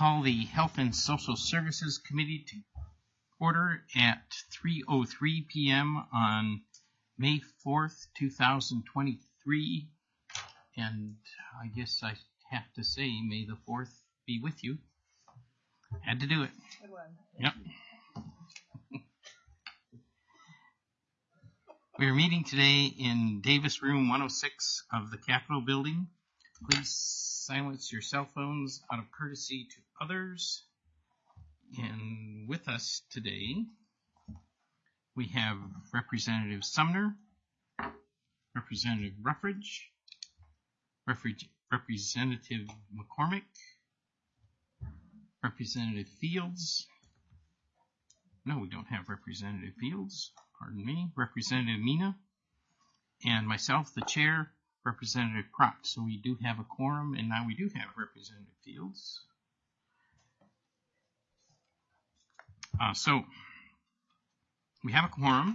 call the Health and Social Services Committee to order at 3:03 p.m. on May 4th, 2023. And I guess I have to say, may the 4th be with you. Had to do it. Good one. Yep. We are meeting today in Davis Room 106 of the Capitol Building. Please silence your cell phones out of courtesy to others. And with us today, we have Representative Sumner, Representative Ruffridge, Representative McCormick, Representative Fields. No, we don't have Representative Fields. Pardon me. Representative Mina. And myself, the chair, Representative Prock. So we do have a quorum, and now we do have Representative Fields. So we have a quorum.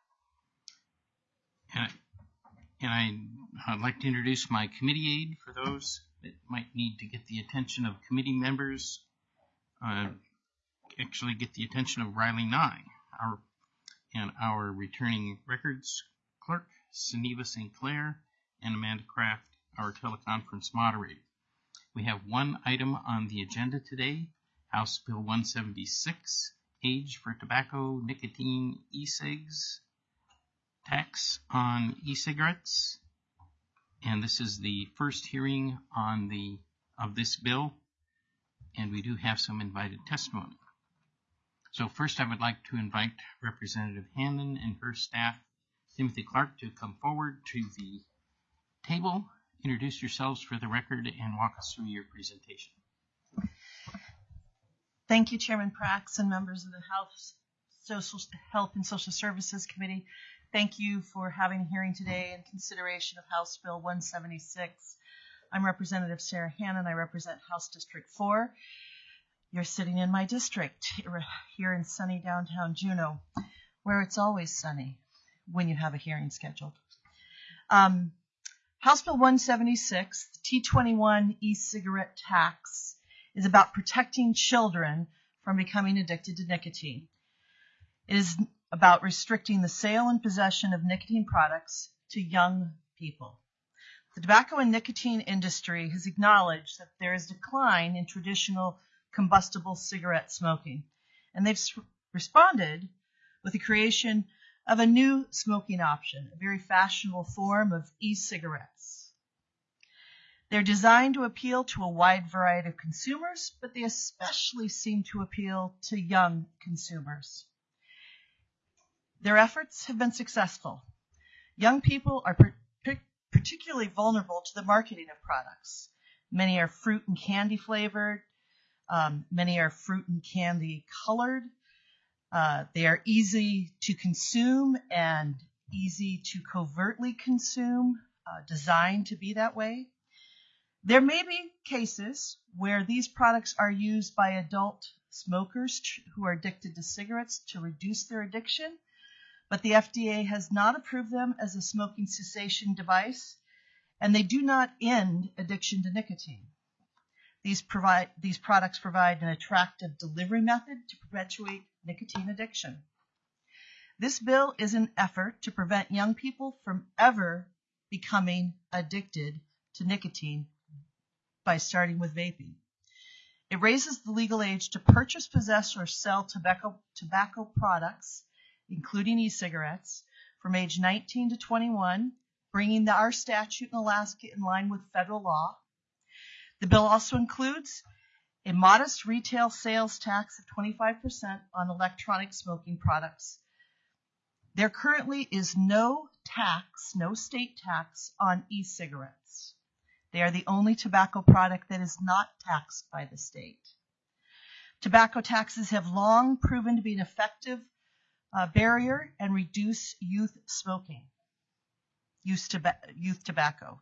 And I'd like to introduce my committee aide for those that might need to get the attention of committee members. Actually get the attention of Riley Nye, our returning records clerk, Suneva St. Clair, and Amanda Kraft, our teleconference moderator. We have one item on the agenda today, House Bill 176, Age for Tobacco, Nicotine, E-cigs, Tax on E-cigarettes. And this is the first hearing of this bill, and we do have some invited testimony. So first I would like to invite Representative Hannon and her staff, Timothy Clark, to come forward to the table, introduce yourselves for the record, and walk us through your presentation. Thank you, Chairman Prax and members of the Health and Social Services Committee. Thank you for having a hearing today in consideration of House Bill 176. I'm Representative Sarah Hannon. I represent House District 4. You're sitting in my district here in sunny downtown Juneau, where it's always sunny when you have a hearing scheduled. House Bill 176, the T21 e-cigarette tax, is about protecting children from becoming addicted to nicotine. It is about restricting the sale and possession of nicotine products to young people. The tobacco and nicotine industry has acknowledged that there is a decline in traditional combustible cigarette smoking, and they've responded with the creation of a new smoking option, a very fashionable form of e-cigarettes. They're designed to appeal to a wide variety of consumers, but they especially seem to appeal to young consumers. Their efforts have been successful. Young people are particularly vulnerable to the marketing of products. Many are fruit and candy flavored. Many are fruit and candy colored. They are easy to consume and easy to covertly consume, designed to be that way. There may be cases where these products are used by adult smokers who are addicted to cigarettes to reduce their addiction, but the FDA has not approved them as a smoking cessation device, and they do not end addiction to nicotine. These products provide an attractive delivery method to perpetuate nicotine addiction. This bill is an effort to prevent young people from ever becoming addicted to nicotine by starting with vaping. It raises the legal age to purchase, possess, or sell tobacco products, including e-cigarettes, from age 19 to 21, bringing our statute in Alaska in line with federal law. The bill also includes a modest retail sales tax of 25% on electronic smoking products. There currently is no state tax on e-cigarettes. They are the only tobacco product that is not taxed by the state. Tobacco taxes have long proven to be an effective barrier and reduce youth tobacco.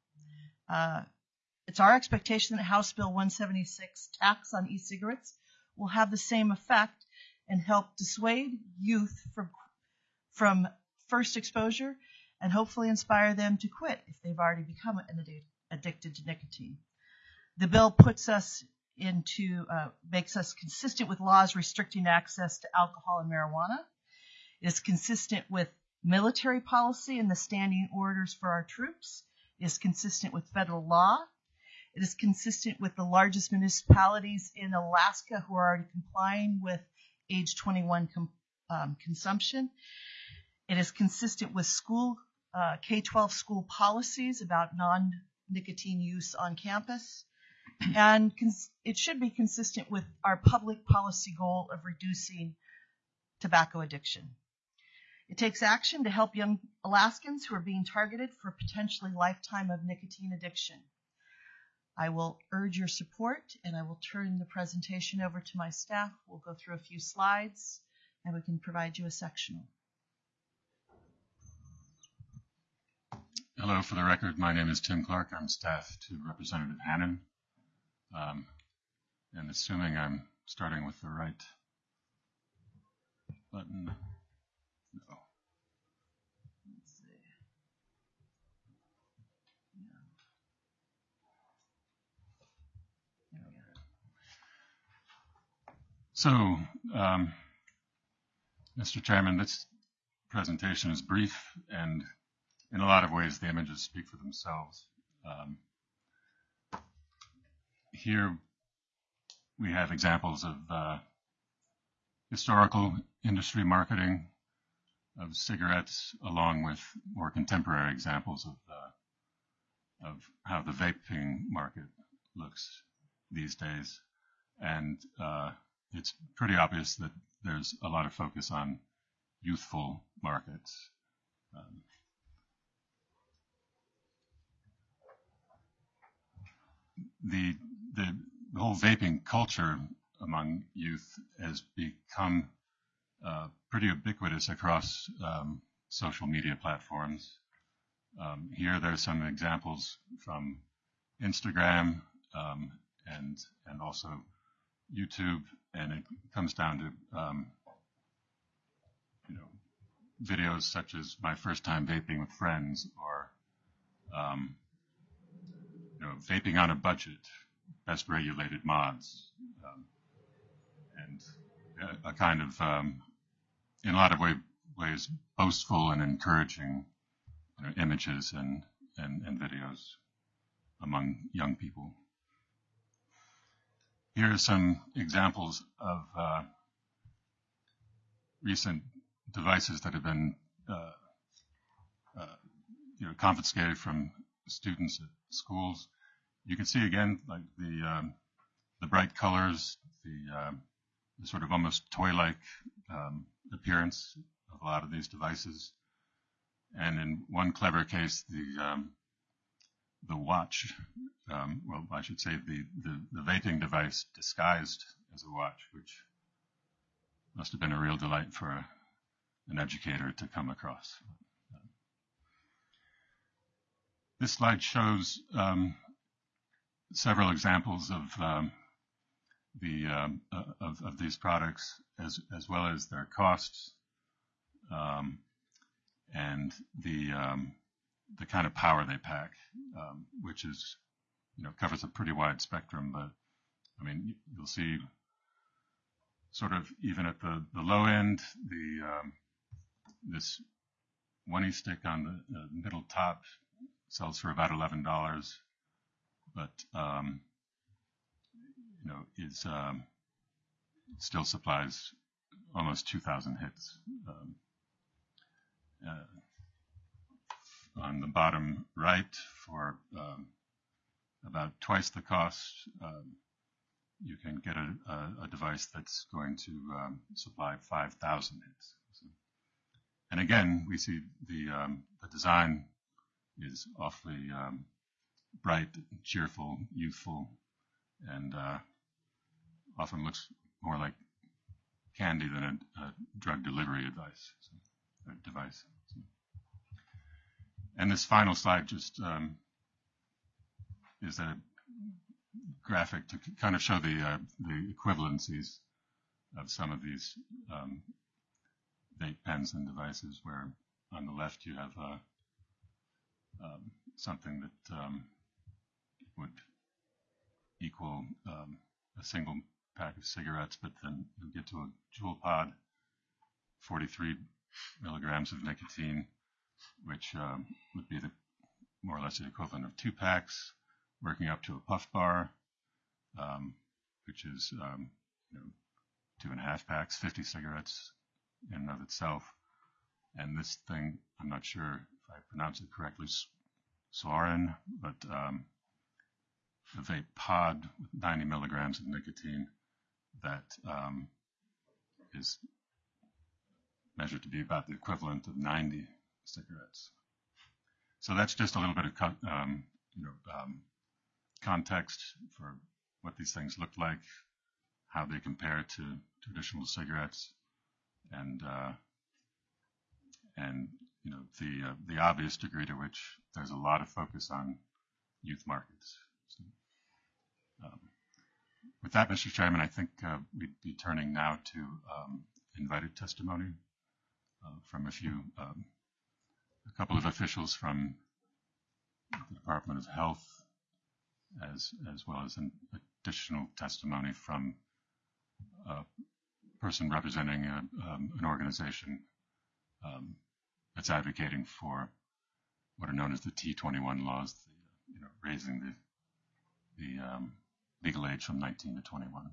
It's our expectation that House Bill 176 tax on e-cigarettes will have the same effect and help dissuade youth from first exposure and hopefully inspire them to quit if they've already become addicted to nicotine. The bill puts us makes us consistent with laws restricting access to alcohol and marijuana. It is consistent with military policy and the standing orders for our troops. It is consistent with federal law. It is consistent with the largest municipalities in Alaska who are already complying with age 21 consumption. It is consistent with school K-12 school policies about non-nicotine use on campus. And it should be consistent with our public policy goal of reducing tobacco addiction. It takes action to help young Alaskans who are being targeted for potentially lifetime of nicotine addiction. I will urge your support, and I will turn the presentation over to my staff. We'll go through a few slides, and we can provide you a sectional. Hello, for the record, my name is Tim Clark. I'm staff to Representative Hannan. And assuming I'm starting with the right button, no. Let's see. Yeah. There we go. So, Mr. Chairman, this presentation is brief, and in a lot of ways the images speak for themselves. Here we have examples of historical industry marketing of cigarettes, along with more contemporary examples of how the vaping market looks these days. And it's pretty obvious that there's a lot of focus on youthful markets. The whole vaping culture among youth has become pretty ubiquitous across social media platforms. Here there are some examples from Instagram and also YouTube, and it comes down to videos such as my first time vaping with friends, or vaping on a budget, best regulated mods, and a kind of, in a lot of ways, boastful and encouraging images and videos among young people. Here are some examples of recent devices that have been confiscated from students at schools. You can see again, like the bright colors, the sort of almost toy-like appearance of a lot of these devices, and in one clever case, the watch, well, I should say the vaping device disguised as a watch, which must have been a real delight for an educator to come across. This slide shows several examples of these products, as well as their costs, and the kind of power they pack, which is covers a pretty wide spectrum. But I mean, you'll see sort of even at the low end, this 1E stick on the middle top sells for about $11, but is still supplies almost 2,000 hits. On the bottom right, for about twice the cost, you can get a device that's going to supply 5,000 hits. So, and again, we see the design is awfully bright, cheerful, youthful, and often looks more like candy than a drug delivery device. So. And this final slide just is a graphic to kind of show the equivalencies of some of these vape pens and devices, where on the left you have something that would equal a single pack of cigarettes, but then you get to a Juul pod, 43 milligrams of nicotine, which would be more or less the equivalent of 2 packs, working up to a puff bar, which is 2.5 packs, 50 cigarettes in and of itself. And this thing, I'm not sure if I pronounce it correctly, Soarin, but a vape pod with 90 milligrams of nicotine that is measured to be about the equivalent of 90 cigarettes. So that's just a little bit of context for what these things look like, how they compare to traditional cigarettes, and the obvious degree to which there's a lot of focus on youth markets. So, with that, Mr. Chairman, I think we'd be turning now to invited testimony from a couple of officials from the Department of Health, as well as an additional testimony from a person representing an organization that's advocating for what are known as the T21 laws, raising the legal age from 19 to 21.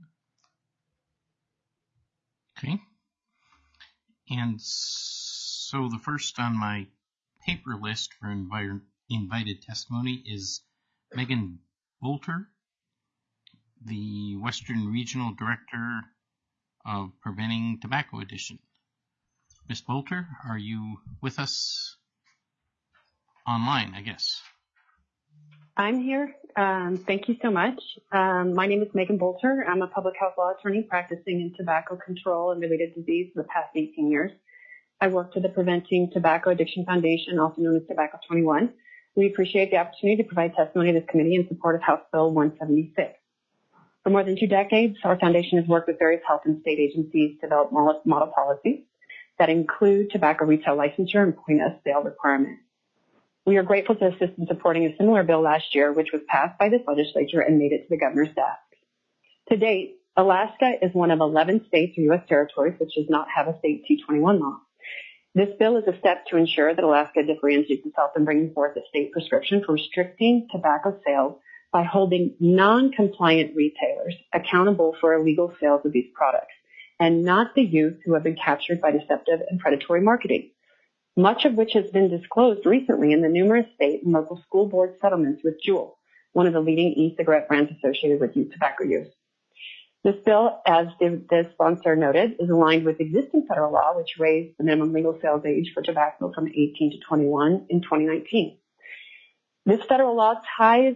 Okay. And so the first on my paper list for invited testimony is Megan Bolter, the Western Regional Director of Preventing Tobacco Addiction. Ms. Bolter, are you with us online, I guess? I'm here. Thank you so much. My name is Megan Bolter. I'm a public health law attorney practicing in tobacco control and related disease for the past 18 years. I work for the Preventing Tobacco Addiction Foundation, also known as Tobacco 21. We appreciate the opportunity to provide testimony to this committee in support of House Bill 176. For more than 2 decades, our foundation has worked with various health and state agencies to develop model policies that include tobacco retail licensure and point-of-sale requirements. We are grateful to assist in supporting a similar bill last year, which was passed by this legislature and made it to the governor's desk. To date, Alaska is one of 11 states or U.S. territories which does not have a state T21 law. This bill is a step to ensure that Alaska differentiates itself in bringing forth a state prescription for restricting tobacco sales by holding non-compliant retailers accountable for illegal sales of these products, and not the youth who have been captured by deceptive and predatory marketing, much of which has been disclosed recently in the numerous state and local school board settlements with Juul, one of the leading e-cigarette brands associated with youth tobacco use. This bill, as the sponsor noted, is aligned with existing federal law, which raised the minimum legal sales age for tobacco from 18 to 21 in 2019. This federal law ties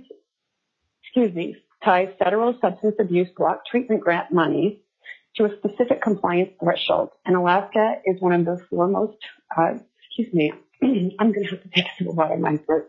federal substance abuse block treatment grant monies to a specific compliance threshold. And Alaska is one of the foremost, I'm going to have to take a sip of water in my throat.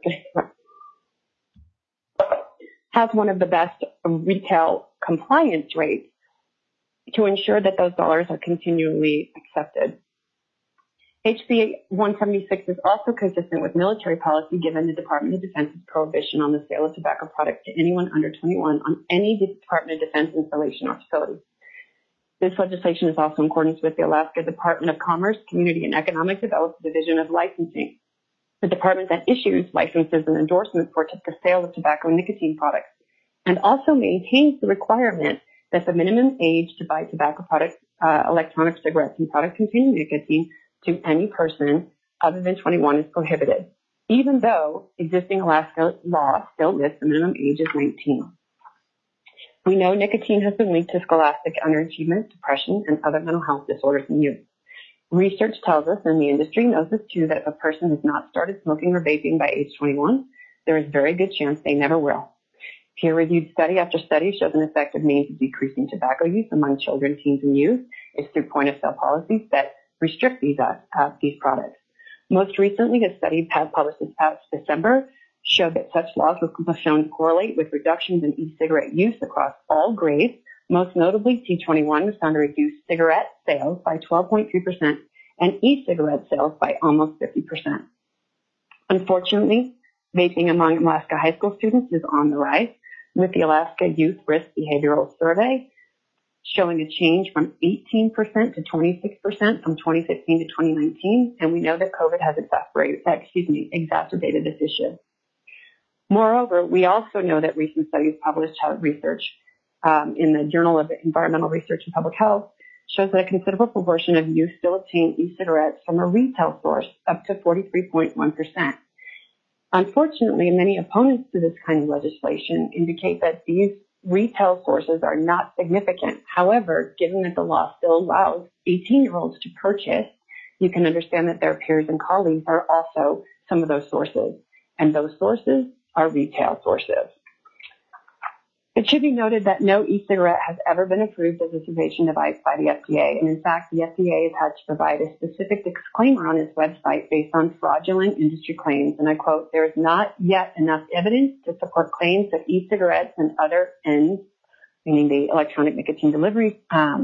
Has one of the best retail compliance rates to ensure that those dollars are continually accepted. HB 176 is also consistent with military policy given the Department of Defense's prohibition on the sale of tobacco products to anyone under 21 on any Department of Defense installation or facility. This legislation is also in accordance with the Alaska Department of Commerce, Community and Economic Development Division of Licensing, the department that issues licenses and endorsements for the sale of tobacco and nicotine products, and also maintains the requirement that the minimum age to buy tobacco products, electronic cigarettes, and products containing nicotine to any person other than 21 is prohibited, even though existing Alaska law still lists the minimum age as 19. We know nicotine has been linked to scholastic underachievement, depression, and other mental health disorders in youth. Research tells us, and the industry knows this too, that if a person has not started smoking or vaping by age 21, there is a very good chance they never will. Peer-reviewed study after study shows an effective means of decreasing tobacco use among children, teens, and youth is through point-of-sale policies that restrict these products. Most recently, a study published this past December showed that such laws were shown to correlate with reductions in e-cigarette use across all grades. Most notably, T21 was found to reduce cigarette sales by 12.3% and e-cigarette sales by almost 50%. Unfortunately, vaping among Alaska high school students is on the rise. with the Alaska Youth Risk Behavioral Survey, showing a change from 18% to 26% from 2015 to 2019, and we know that COVID has exacerbated this issue. Moreover, we also know that recent studies published research in the Journal of Environmental Research and Public Health shows that a considerable proportion of youth still obtain e-cigarettes from a retail source, up to 43.1%. Unfortunately, many opponents to this kind of legislation indicate that these retail sources are not significant. However, given that the law still allows 18-year-olds to purchase, you can understand that their peers and colleagues are also some of those sources, and those sources are retail sources. It should be noted that no e-cigarette has ever been approved as a cessation device by the FDA, and in fact, the FDA has had to provide a specific disclaimer on its website based on fraudulent industry claims, and I quote, "There is not yet enough evidence to support claims that e-cigarettes and other ENDS, meaning the electronic nicotine delivery, are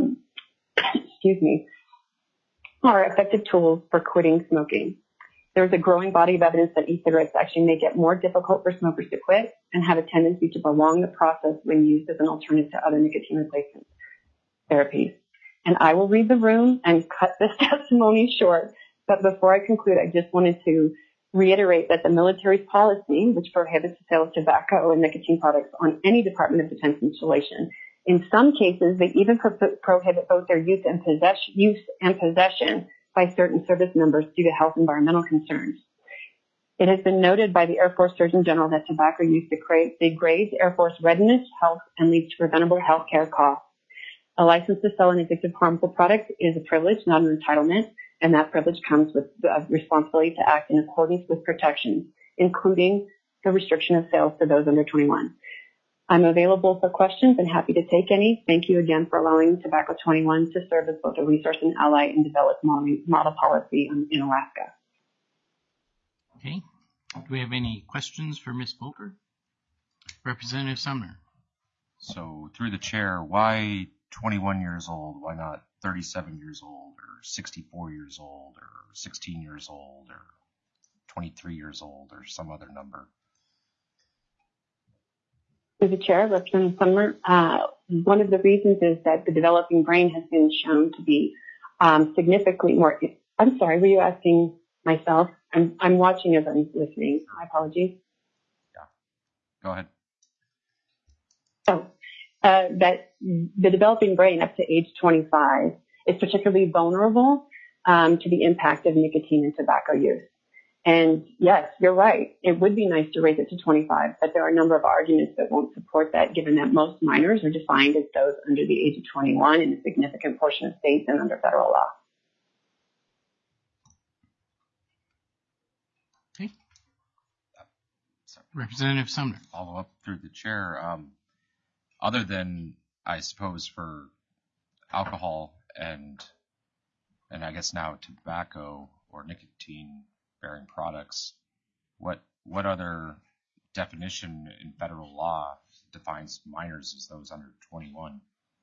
effective tools for quitting smoking. There is a growing body of evidence that e-cigarettes actually make it more difficult for smokers to quit and have a tendency to prolong the process when used as an alternative to other nicotine replacement therapies." And I will read the room and cut this testimony short, but before I conclude, I just wanted to reiterate that the military's policy, which prohibits the sale of tobacco and nicotine products on any Department of Defense installation, in some cases, they even prohibit both their use and possession by certain service members due to health environmental concerns. It has been noted by the Air Force Surgeon General that tobacco use degrades Air Force readiness, health, and leads to preventable health care costs. A license to sell an addictive harmful product is a privilege, not an entitlement, and that privilege comes with the responsibility to act in accordance with protections, including the restriction of sales to those under 21. I'm available for questions and happy to take any. Thank you again for allowing Tobacco 21 to serve as both a resource and ally and develop model policy in Alaska. Okay. Do we have any questions for Ms. Bolter? Representative Sumner. So through the chair, why 21 years old? Why not 37 years old or 64 years old or 16 years old or 23 years old or some other number? Through the chair, Representative Sumner, one of the reasons is that the developing brain has been shown to be significantly more. I'm sorry, were you asking myself? I'm watching as I'm listening. My apologies. Yeah, go ahead. That the developing brain up to age 25 is particularly vulnerable to the impact of nicotine and tobacco use. And yes, you're right. It would be nice to raise it to 25, but there are a number of arguments that won't support that, given that most minors are defined as those under the age of 21 in a significant portion of states and under federal law. Okay. Representative Sumner. Follow up through the chair. Other than, I suppose, for alcohol and I guess now tobacco or nicotine-bearing products, what other definition in federal law defines minors as those under 21?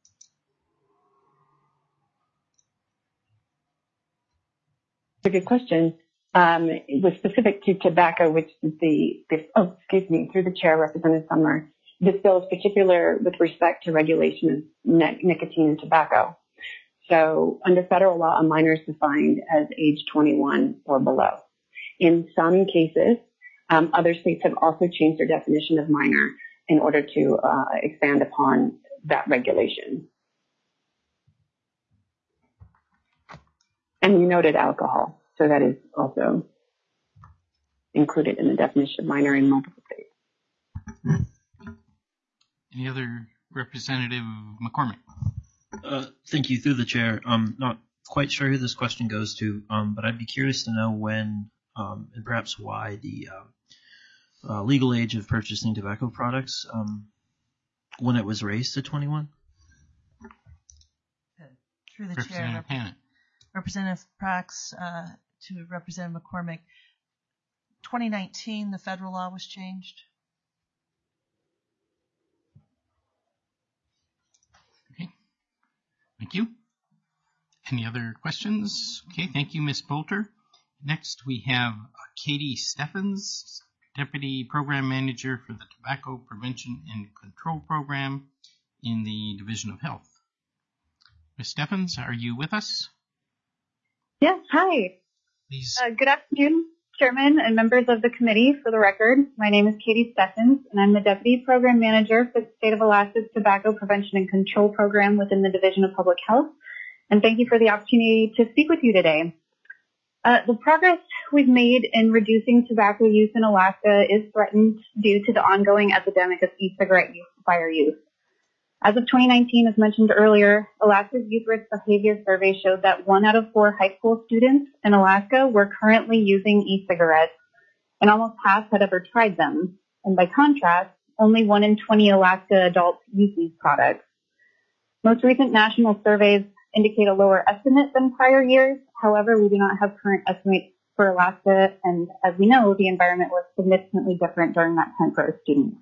It's a good question. It was specific to tobacco, which is through the chair, Representative Sumner. This bill is particular with respect to regulation of nicotine and tobacco. So under federal law, a minor is defined as age 21 or below. In some cases, other states have also changed their definition of minor in order to expand upon that regulation. And you noted alcohol, so that is also included in the definition of minor in multiple states. Any other? Representative McCormick. Thank you, through the chair. I'm not quite sure who this question goes to, but I'd be curious to know when and perhaps why the legal age of purchasing tobacco products, when it was raised to 21. Through the Representative chair, Hanna. Representative Prax to Representative McCormick. 2019, the federal law was changed. Okay. Thank you. Any other questions? Okay, thank you, Ms. Bolter. Next, we have Katie Steffens. Deputy Program Manager for the Tobacco Prevention and Control Program in the Division of Health. Ms. Steffens, are you with us? Yes, hi. Please. Good afternoon, Chairman and members of the committee. For the record, my name is Katie Steffens, and I'm the Deputy Program Manager for the State of Alaska's Tobacco Prevention and Control Program within the Division of Public Health. And thank you for the opportunity to speak with you today. The progress we've made in reducing tobacco use in Alaska is threatened due to the ongoing epidemic of e-cigarette use by our youth. As of 2019, as mentioned earlier, Alaska's Youth Risk Behavior Survey showed that 1 out of 4 high school students in Alaska were currently using e-cigarettes, and almost half had ever tried them. And by contrast, only 1 in 20 Alaska adults use these products. Most recent national surveys indicate a lower estimate than prior years. However, we do not have current estimates for Alaska, and as we know, the environment was significantly different during that time for our students.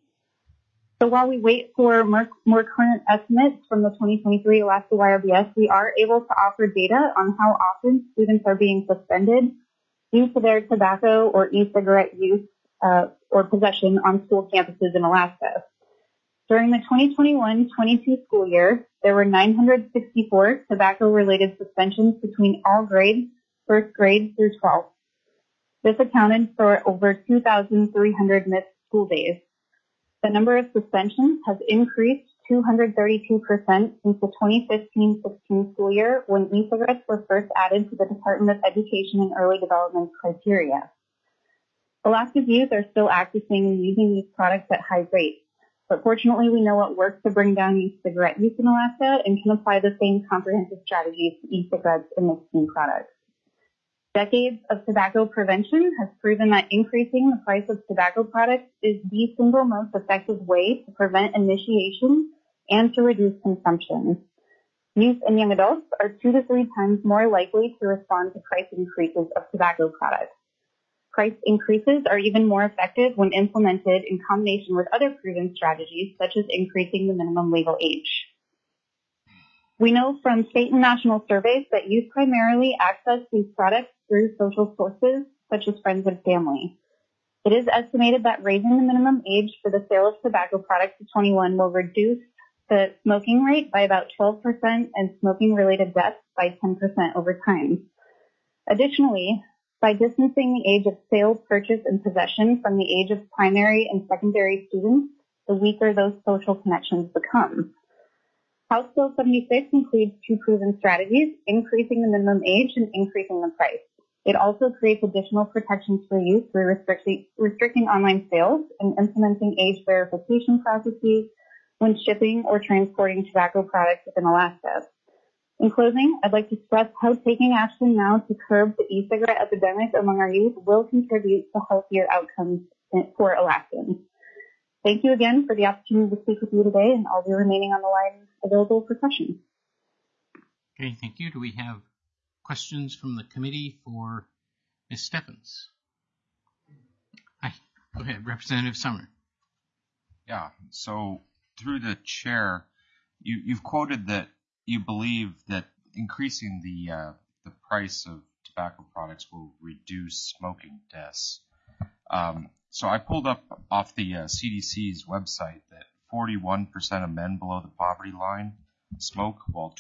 So while we wait for more current estimates from the 2023 Alaska YRBS, we are able to offer data on how often students are being suspended due to their tobacco or e-cigarette use or possession on school campuses in Alaska. During the 2021-22 school year, there were 964 tobacco-related suspensions between all grades, first grade through 12th. This accounted for over 2,300 missed school days. The number of suspensions has increased 232% since the 2015-16 school year when e-cigarettes were first added to the Department of Education and Early Development criteria. Alaska's youth are still accessing and using these products at high rates, but fortunately we know what works to bring down e-cigarette use in Alaska and can apply the same comprehensive strategies to e-cigarettes and nicotine products. Decades of tobacco prevention has proven that increasing the price of tobacco products is the single most effective way to prevent initiation and to reduce consumption. Youth and young adults are 2 to 3 times more likely to respond to price increases of tobacco products. Price increases are even more effective when implemented in combination with other proven strategies, such as increasing the minimum legal age. We know from state and national surveys that youth primarily access these products through social sources, such as friends and family. It is estimated that raising the minimum age for the sale of tobacco products to 21 will reduce the smoking rate by about 12% and smoking-related deaths by 10% over time. Additionally, by distancing the age of sale, purchase, and possession from the age of primary and secondary students, the weaker those social connections become. House Bill 76 includes 2 proven strategies, increasing the minimum age and increasing the price. It also creates additional protections for youth through restricting online sales and implementing age verification processes when shipping or transporting tobacco products within Alaska. In closing, I'd like to stress how taking action now to curb the e-cigarette epidemic among our youth will contribute to healthier outcomes for Alaskans. Thank you again for the opportunity to speak with you today, and I'll be remaining on the line available for questions. Okay, thank you. Do we have questions from the committee for Ms. Steffens? Hi, go ahead, Representative Summer. Yeah, so through the chair, you've quoted that you believe that increasing the price of tobacco products will reduce smoking deaths. So I pulled up off the CDC's website that 41% of men below the poverty line smoke, while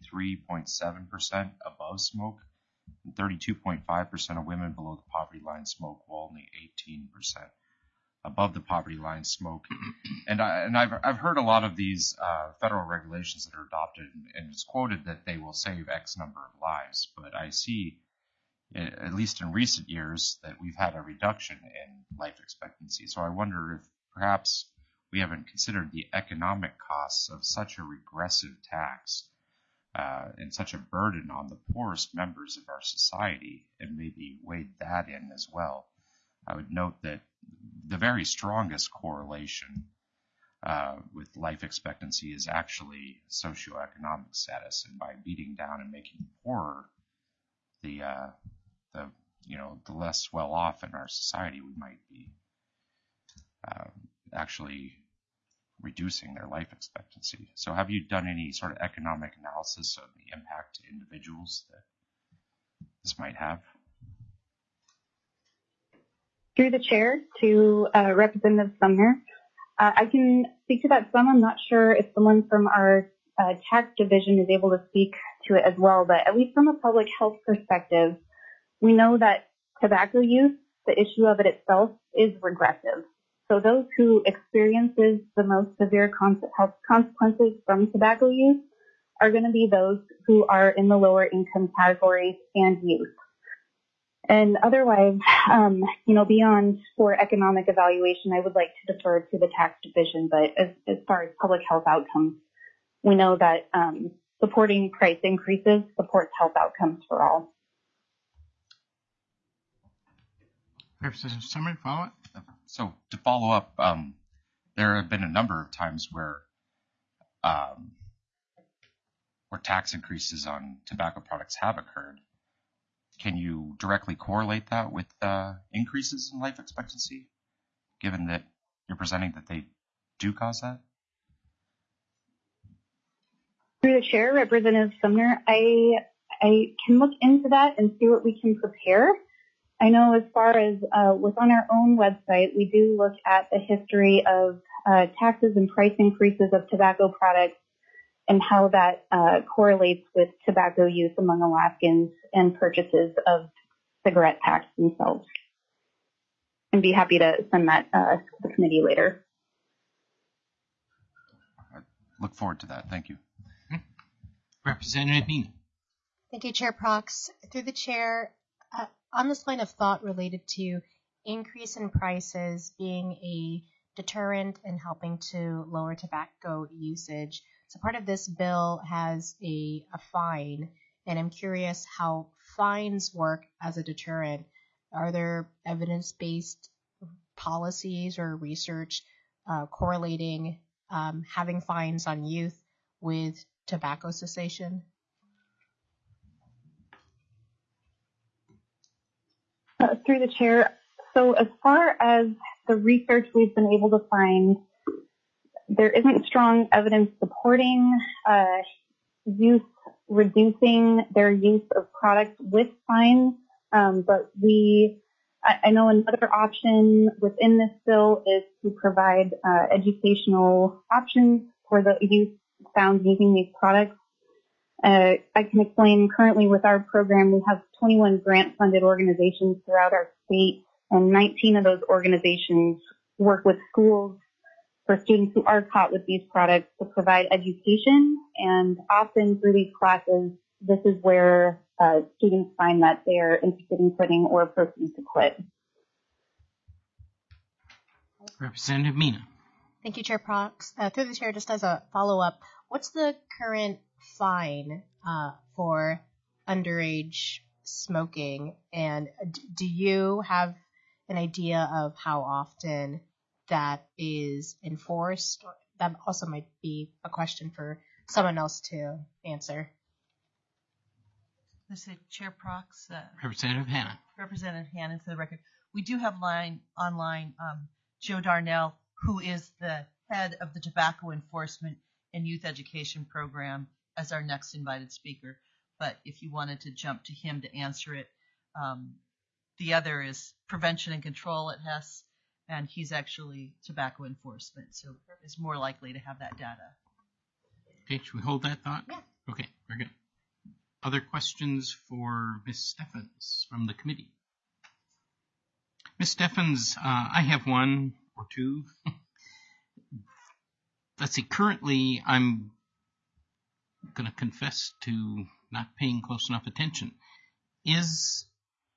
23.7% above smoke, and 32.5% of women below the poverty line smoke, while only 18% above the poverty line smoke. And I've heard a lot of these federal regulations that are adopted, and it's quoted that they will save X number of lives. But I see, at least in recent years, that we've had a reduction in life expectancy. So I wonder if perhaps we haven't considered the economic costs of such a regressive tax and such a burden on the poorest members of our society, and maybe weighed that in as well. I would note that the very strongest correlation with life expectancy is actually socioeconomic status, and by beating down and making poorer the less well off in our society, we might be actually reducing their life expectancy. So have you done any sort of economic analysis of the impact to individuals that this might have? Through the chair to Representative Sumner. I can speak to that some. I'm not sure if someone from our tax division is able to speak to it as well, but at least from a public health perspective, we know that tobacco use, the issue of it itself, is regressive. So those who experiences the most severe health consequences from tobacco use are going to be those who are in the lower income categories and youth. And otherwise, beyond for economic evaluation, I would like to defer to the tax division. But as far as public health outcomes, we know that supporting price increases supports health outcomes for all. Representative Summer, follow up. So to follow up, there have been a number of times where tax increases on tobacco products have occurred. Can you directly correlate that with increases in life expectancy, given that you're presenting that they do cause that? Through the chair, Representative Sumner, I can look into that and see what we can prepare. I know as far as what's on our own website, we do look at the history of taxes and price increases of tobacco products and how that correlates with tobacco use among Alaskans and purchases of cigarette packs themselves. And be happy to send that to the committee later. I look forward to that. Thank you. Representative Mina. Thank you, Chair Prox. Through the chair, on this line of thought related to increase in prices being a deterrent and helping to lower tobacco usage, so part of this bill has a fine, and I'm curious how fines work as a deterrent. Are there evidence-based policies or research correlating having fines on youth with tobacco cessation? Through the chair, so as far as the research we've been able to find, there isn't strong evidence supporting youth reducing their use of products with fines, but I know another option within this bill is to provide educational options for the youth found using these products. I can explain currently with our program, we have 21 grant-funded organizations throughout our state, and 19 of those organizations work with schools for students who are caught with these products to provide education. And often through these classes, this is where students find that they are interested in quitting or proceed to quit. Representative Mina. Thank you, Chair Prox. Through the chair, just as a follow-up, what's the current fine for underage smoking? And do you have an idea of how often that is enforced? That also might be a question for someone else to answer. This is Chair Prox. Representative Hannon. Representative Hannon, for the record. We do have online Joe Darnell, who is the head of the Tobacco Enforcement and Youth Education Program, as our next invited speaker. But if you wanted to jump to him to answer it, the other is Prevention and Control at Hess, and he's actually tobacco enforcement, so is more likely to have that data. Okay, should we hold that thought? Yeah. Okay, very good. Other questions for Ms. Steffens from the committee? Ms. Steffens, I have one or two. Let's see, currently I'm going to confess to not paying close enough attention. Is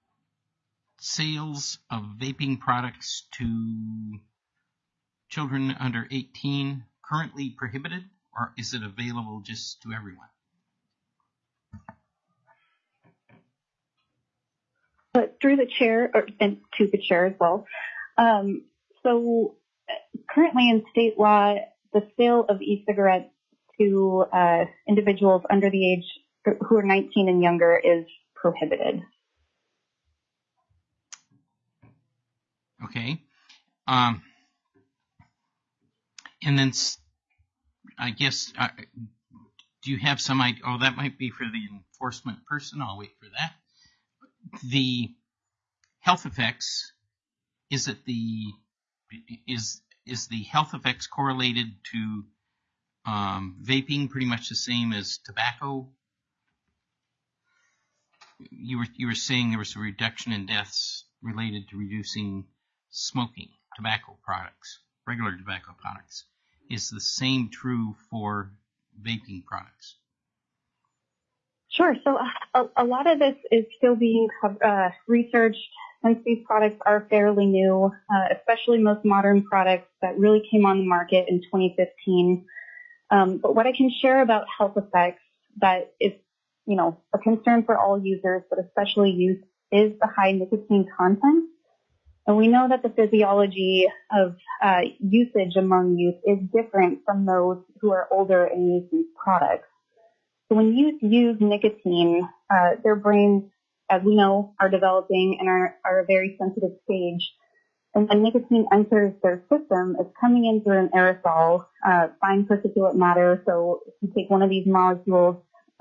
sales of vaping products to children under 18 currently prohibited, or is it available just to everyone? Through the chair, and to the chair as well. So currently in state law, the sale of e-cigarettes to individuals under the age who are 19 and younger is prohibited. Okay. And then I guess, do you have some idea? Oh, that might be for the enforcement person. I'll wait for that. The health effects is the health effects correlated to vaping pretty much the same as tobacco? You were saying there was a reduction in deaths related to reducing smoking, tobacco products, regular tobacco products. Is the same true for vaping products? Sure. So a lot of this is still being researched since these products are fairly new, especially most modern products that really came on the market in 2015. But what I can share about health effects that is, a concern for all users, but especially youth, is the high nicotine content. And we know that the physiology of usage among youth is different from those who are older and use these products. So when youth use nicotine, their brains, as we know, are developing and are a very sensitive stage. And when nicotine enters their system, it's coming in through an aerosol, fine particulate matter. So if you take one of these molecules,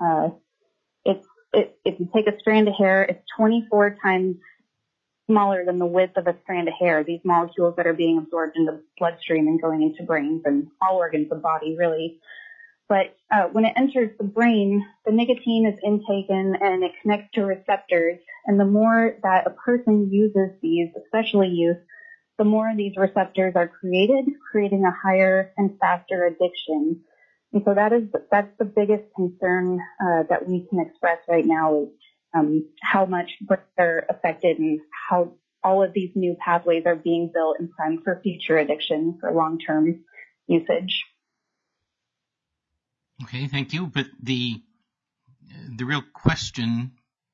if you take a strand of hair, it's 24 times smaller than the width of a strand of hair. These molecules that are being absorbed into the bloodstream and going into brains and all organs of the body, really. But when it enters the brain, the nicotine is intaken and it connects to receptors. And the more that a person uses these, especially youth, the more these receptors are created, creating a higher and faster addiction. And so that's the biggest concern that we can express right now is how much they're affected and how all of these new pathways are being built and primed for future addiction for long-term usage. Okay, thank you. But the real question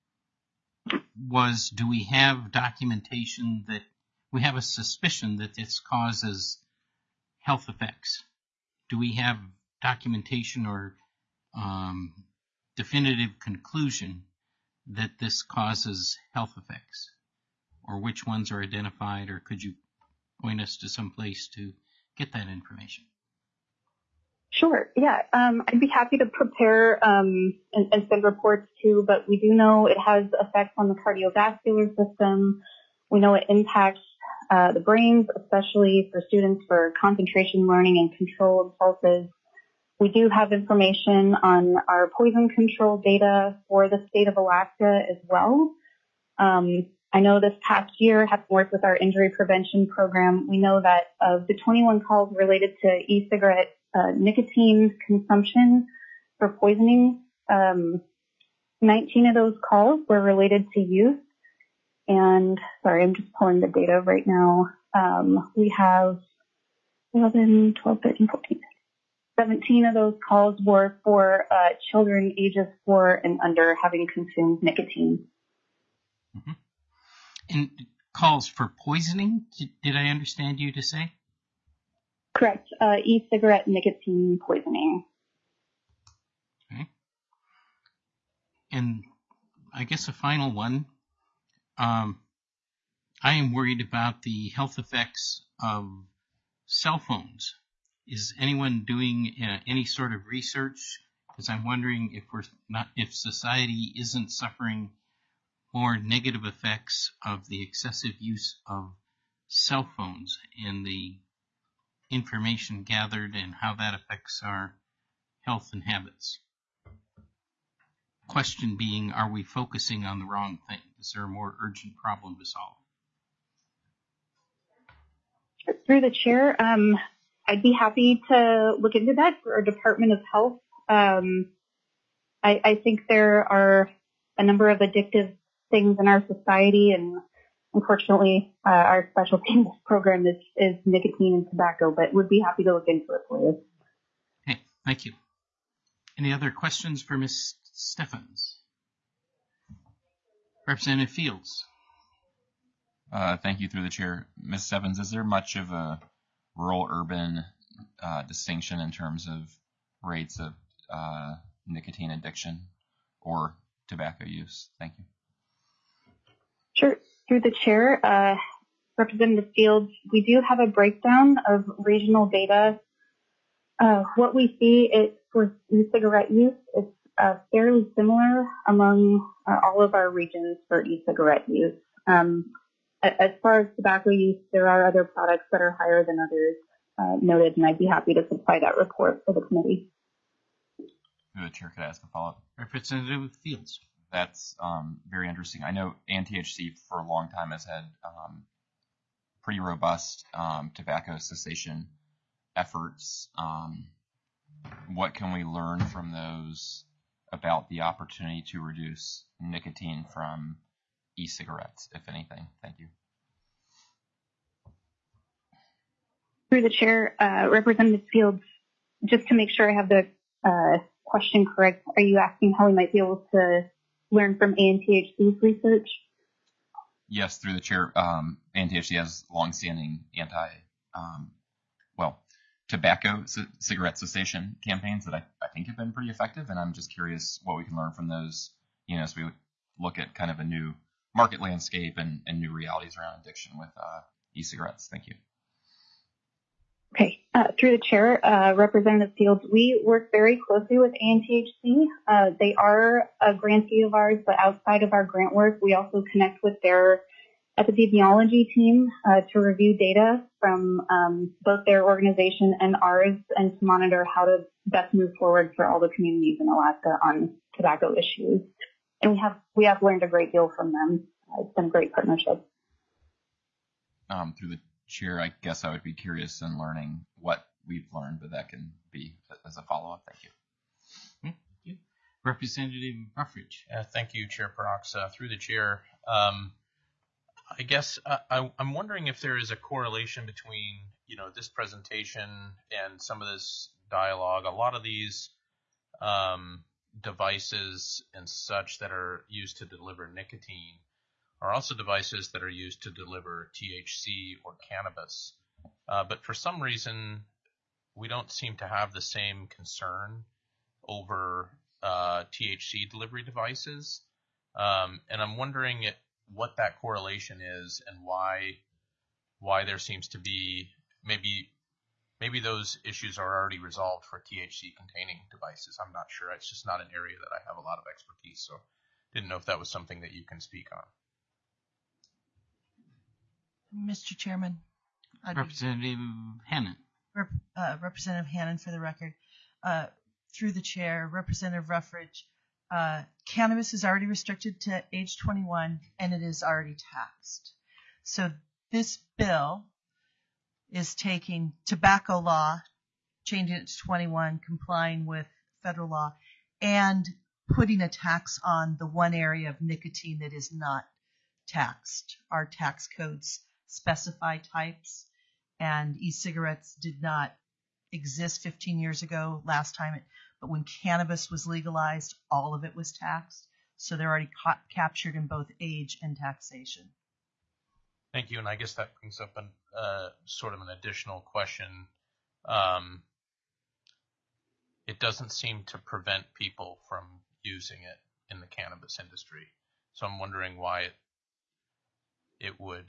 was, do we have documentation that we have a suspicion that this causes health effects? Do we have documentation or definitive conclusion that this causes health effects? Or which ones are identified, or could you point us to some place to get that information? Sure. Yeah. I'd be happy to prepare and send reports too, but we do know it has effects on the cardiovascular system. We know it impacts the brains, especially for students for concentration learning and control impulses. We do have information on our poison control data for the state of Alaska as well. I know this past year, having worked with our injury prevention program, we know that of the 21 calls related to e-cigarette nicotine consumption for poisoning, 19 of those calls were related to youth. And sorry, I'm just pulling the data right now. We have 11, 12, 13, 14. 17 of those calls were for children ages 4 and under having consumed nicotine. Mm-hmm. And calls for poisoning, did I understand you to say? Correct. E-cigarette nicotine poisoning. Okay. And I guess a final one. I am worried about the health effects of cell phones. Is anyone doing any sort of research? Because I'm wondering if society isn't suffering more negative effects of the excessive use of cell phones and the information gathered and how that affects our health and habits. Question being, are we focusing on the wrong thing? Is there a more urgent problem to solve? Through the chair, I'd be happy to look into that for our Department of Health. I think there are a number of addictive things in our society, and unfortunately, our specialty in this program is nicotine and tobacco, but would be happy to look into it for you. Okay, thank you. Any other questions for Ms. Steffens? Representative Fields. Thank you, through the chair. Ms. Steffens, is there much of a rural-urban distinction in terms of rates of nicotine addiction or tobacco use? Thank you. Sure. Through the chair, Representative Fields, we do have a breakdown of regional data. What we see is for e-cigarette use, it's fairly similar among all of our regions for e-cigarette use. As far as tobacco use, there are other products that are higher than others noted, and I'd be happy to supply that report for the committee. Through the chair, could I ask a follow-up? Representative Fields. That's very interesting. I know ANTHC for a long time has had pretty robust tobacco cessation efforts. What can we learn from those about the opportunity to reduce nicotine from e-cigarettes, if anything? Thank you. Through the chair, Representative Fields, just to make sure I have the question correct, are you asking how we might be able to learn from ANTHC's research? Yes, through the chair. ANTHC has longstanding tobacco cigarette cessation campaigns that I think have been pretty effective, and I'm just curious what we can learn from those, as we look at kind of a new market landscape and new realities around addiction with e-cigarettes. Thank you. Okay. Through the chair, Representative Fields, we work very closely with ANTHC. They are a grantee of ours, but outside of our grant work, we also connect with their epidemiology team to review data from both their organization and ours, and to monitor how to best move forward for all the communities in Alaska on tobacco issues. And we have learned a great deal from them. It's been a great partnership. Through the chair, I guess I would be curious in learning what we've learned, but that can be as a follow-up. Thank you. Thank you. Representative Ruffridge. Thank you, Chair Parox. Through the chair, I guess I'm wondering if there is a correlation between, this presentation and some of this dialogue. A lot of these devices and such that are used to deliver nicotine are also devices that are used to deliver THC or cannabis. But for some reason, we don't seem to have the same concern over THC delivery devices. And I'm wondering what that correlation is and why there seems to be maybe those issues are already resolved for THC containing devices. I'm not sure. It's just not an area that I have a lot of expertise, so didn't know if that was something that you can speak on. Mr. Chairman. Representative Hannon. Representative Hannon for the record. Through the chair, Representative Ruffridge, cannabis is already restricted to age 21 and it is already taxed. So this bill is taking tobacco law, changing it to 21, complying with federal law, and putting a tax on the one area of nicotine that is not taxed. Our tax codes specify types, and e-cigarettes did not exist 15 years ago last time, but when cannabis was legalized, all of it was taxed. So they're already captured in both age and taxation. Thank you, and I guess that brings up sort of an additional question. It doesn't seem to prevent people from using it in the cannabis industry. So I'm wondering why it would,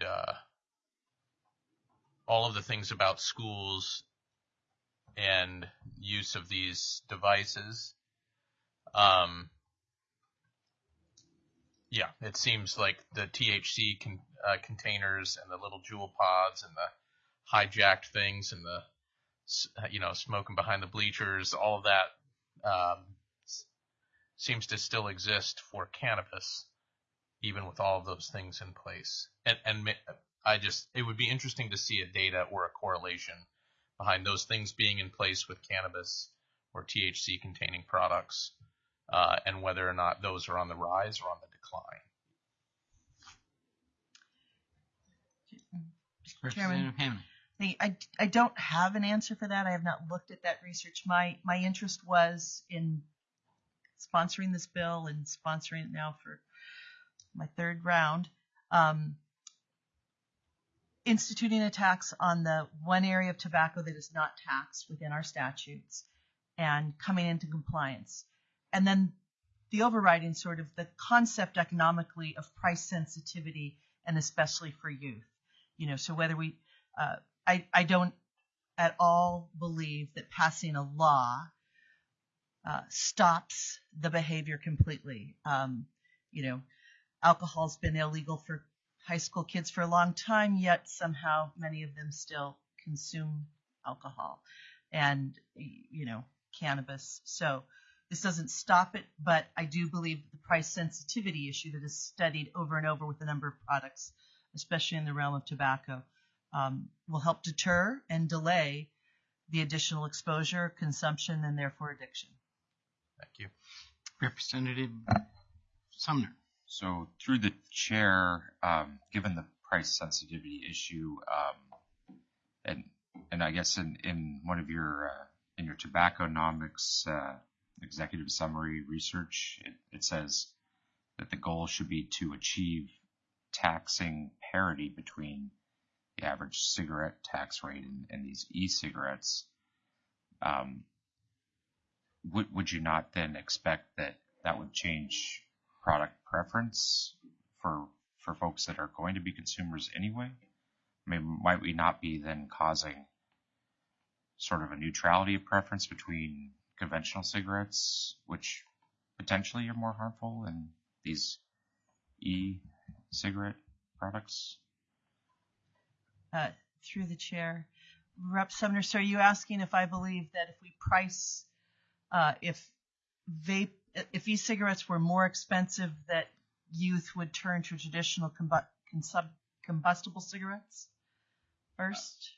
all of the things about schools and use of these devices, it seems like the THC containers and the little jewel pods and the hijacked things and the, smoking behind the bleachers, all of that seems to still exist for cannabis, even with all of those things in place. And it would be interesting to see a data or a correlation behind those things being in place with cannabis or THC containing products, and whether or not those are on the rise or on the decline. Chairman, I don't have an answer for that. I have not looked at that research. My interest was in sponsoring this bill and sponsoring it now for my third round. Instituting a tax on the one area of tobacco that is not taxed within our statutes and coming into compliance. And then the overriding sort of the concept economically of price sensitivity, and especially for youth. So whether I don't at all believe that passing a law stops the behavior completely. Alcohol's been illegal for high school kids for a long time, yet somehow many of them still consume alcohol and, cannabis. So this doesn't stop it, but I do believe the price sensitivity issue that is studied over and over with a number of products, especially in the realm of tobacco, will help deter and delay the additional exposure, consumption, and therefore addiction. Thank you. Representative Sumner. So through the chair, given the price sensitivity issue, and I guess in one of your in your tobacconomics executive summary research, it says that the goal should be to achieve taxing parity between the average cigarette tax rate and these e-cigarettes. Would you not then expect that would change product preference for folks that are going to be consumers anyway? I mean, might we not be then causing sort of a neutrality of preference between conventional cigarettes, which potentially are more harmful, and these e-cigarette products? Through the chair, Rep. Sumner, so are you asking if I believe that if we price, if e-cigarettes were more expensive, that youth would turn to traditional combustible cigarettes first?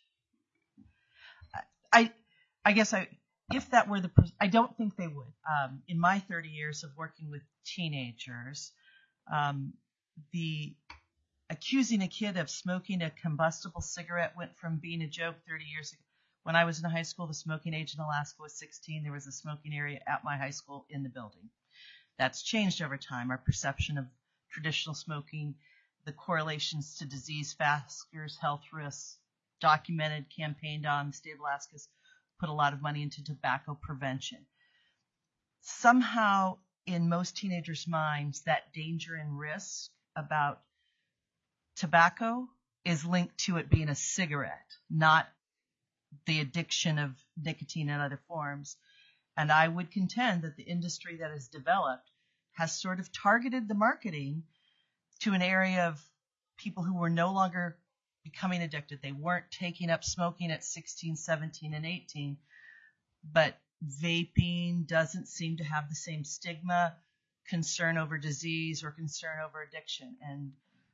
I guess if that were I don't think they would. In my 30 years of working with teenagers, the accusing a kid of smoking a combustible cigarette went from being a joke 30 years ago. When I was in high school, the smoking age in Alaska was 16. There was a smoking area at my high school in the building. That's changed over time. Our perception of traditional smoking, the correlations to disease factors, health risks, documented, campaigned on. The state of Alaska's put a lot of money into tobacco prevention. Somehow, in most teenagers' minds, that danger and risk about tobacco is linked to it being a cigarette, not the addiction of nicotine and other forms. And I would contend that the industry that has developed has sort of targeted the marketing to an area of people who were no longer becoming addicted. They weren't taking up smoking at 16, 17, and 18, but vaping doesn't seem to have the same stigma, concern over disease, or concern over addiction. And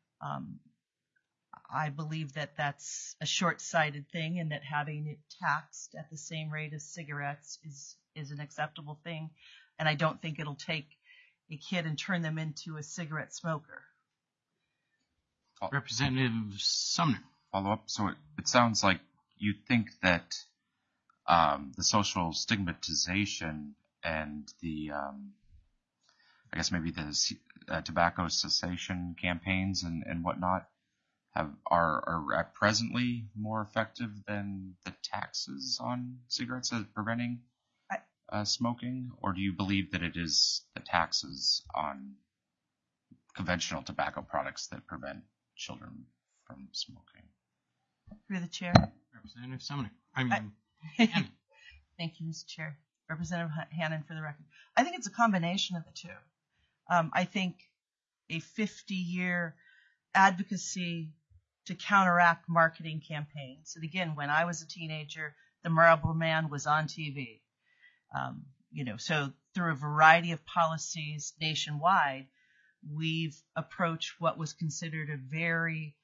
I believe that that's a short-sighted thing, and that having it taxed at the same rate as cigarettes is an acceptable thing. And I don't think it'll take a kid and turn them into a cigarette smoker. Representative Sumner. Follow up. So it sounds like you think that the social stigmatization and the, I guess maybe the tobacco cessation campaigns and whatnot are presently more effective than the taxes on cigarettes at preventing smoking, or do you believe that it is the taxes on conventional tobacco products that prevent children from smoking? Through the chair. Representative Sumner. Thank you, Mr. Chair. Representative Hannon, for the record. I think it's a combination of the two. I think a 50-year advocacy to counteract marketing campaigns. And again, when I was a teenager, the Marlboro Man was on TV. So through a variety of policies nationwide, we've approached what was considered a very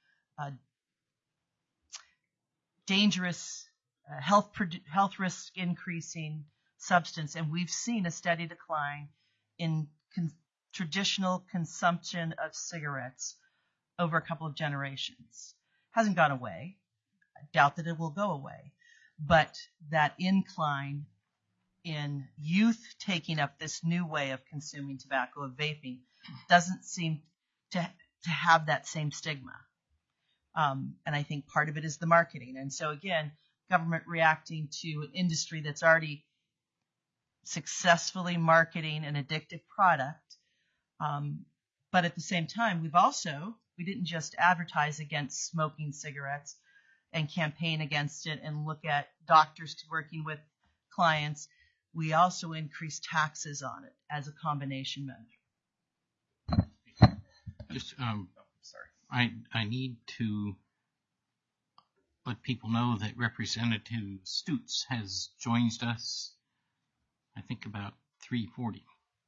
dangerous health risk increasing substance, and we've seen a steady decline in traditional consumption of cigarettes over a couple of generations. Hasn't gone away. I doubt that it will go away, but that incline in youth taking up this new way of consuming tobacco, of vaping, doesn't seem to have that same stigma. And I think part of it is the marketing. And so again, government reacting to an industry that's already successfully marketing an addictive product. But at the same time, we didn't just advertise against smoking cigarettes and campaign against it and look at doctors working with clients. We also increased taxes on it as a combination measure. Just I need to let people know that Representative Stutz has joined us, I think, about 3:40.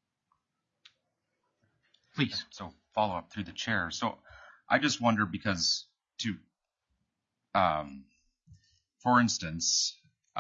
Please. So follow up through the chair. So I just wonder because for instance,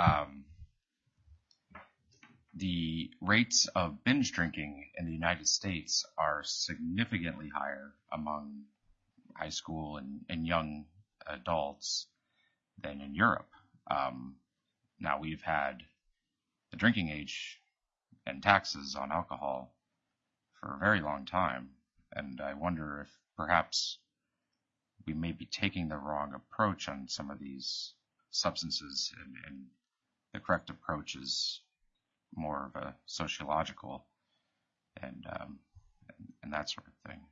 the rates of binge drinking in the United States are significantly higher among high school and young adults than in Europe. Now we've had the drinking age and taxes on alcohol for a very long time, and I wonder if perhaps we may be taking the wrong approach on some of these substances, and the correct approach is more of a sociological and that sort of thing.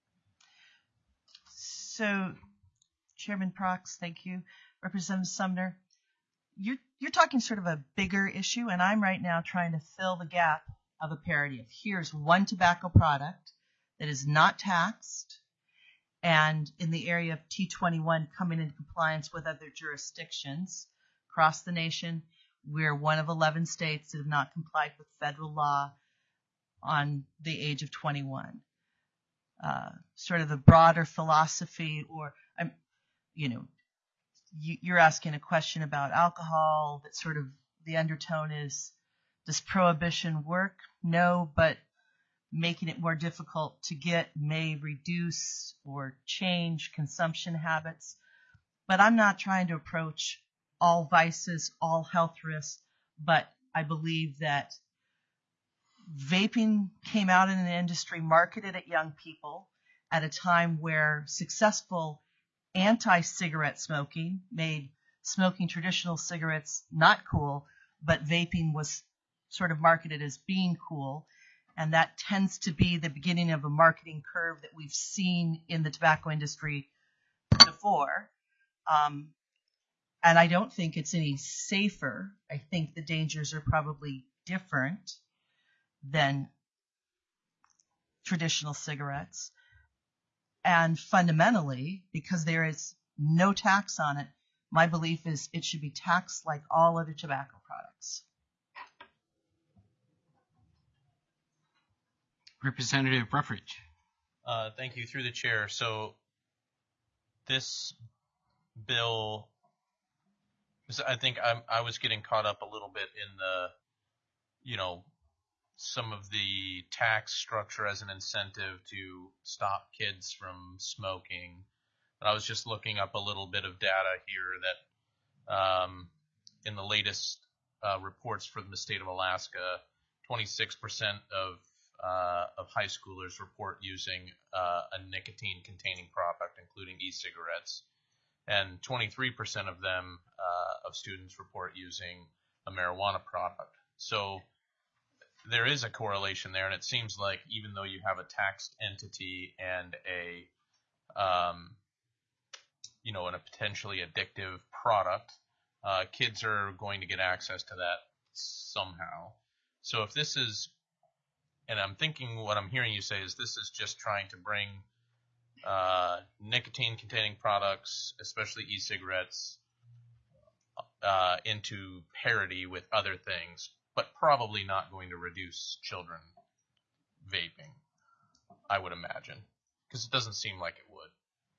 So, Chairman Prox, thank you. Representative Sumner, you're talking sort of a bigger issue, and I'm right now trying to fill the gap of a parity of here's one tobacco product that is not taxed, and in the area of T21 coming into compliance with other jurisdictions across the nation. We're one of 11 states that have not complied with federal law on the age of 21. Sort of the broader philosophy, or you're asking a question about alcohol that sort of the undertone is, does prohibition work? No, but making it more difficult to get may reduce or change consumption habits. But I'm not trying to approach all vices, all health risks, but I believe that vaping came out in an industry marketed at young people at a time where successful anti-cigarette smoking made smoking traditional cigarettes not cool, but vaping was sort of marketed as being cool. And that tends to be the beginning of a marketing curve that we've seen in the tobacco industry before. And I don't think it's any safer. I think the dangers are probably different than traditional cigarettes. And fundamentally, because there is no tax on it, my belief is it should be taxed like all other tobacco products. Representative Ruffridge. Thank you, through the chair. So this bill, I think I was getting caught up a little bit in the, some of the tax structure as an incentive to stop kids from smoking. But I was just looking up a little bit of data here that in the latest reports from the state of Alaska, 26% of high schoolers report using a nicotine-containing product, including e-cigarettes, and 23% of them, of students, report using a marijuana product. So there is a correlation there, and it seems like even though you have a taxed entity and and a potentially addictive product, kids are going to get access to that somehow. So if this is, and I'm thinking what I'm hearing you say is this is just trying to bring nicotine-containing products, especially e-cigarettes, into parity with other things, but probably not going to reduce children vaping, I would imagine, because it doesn't seem like it would.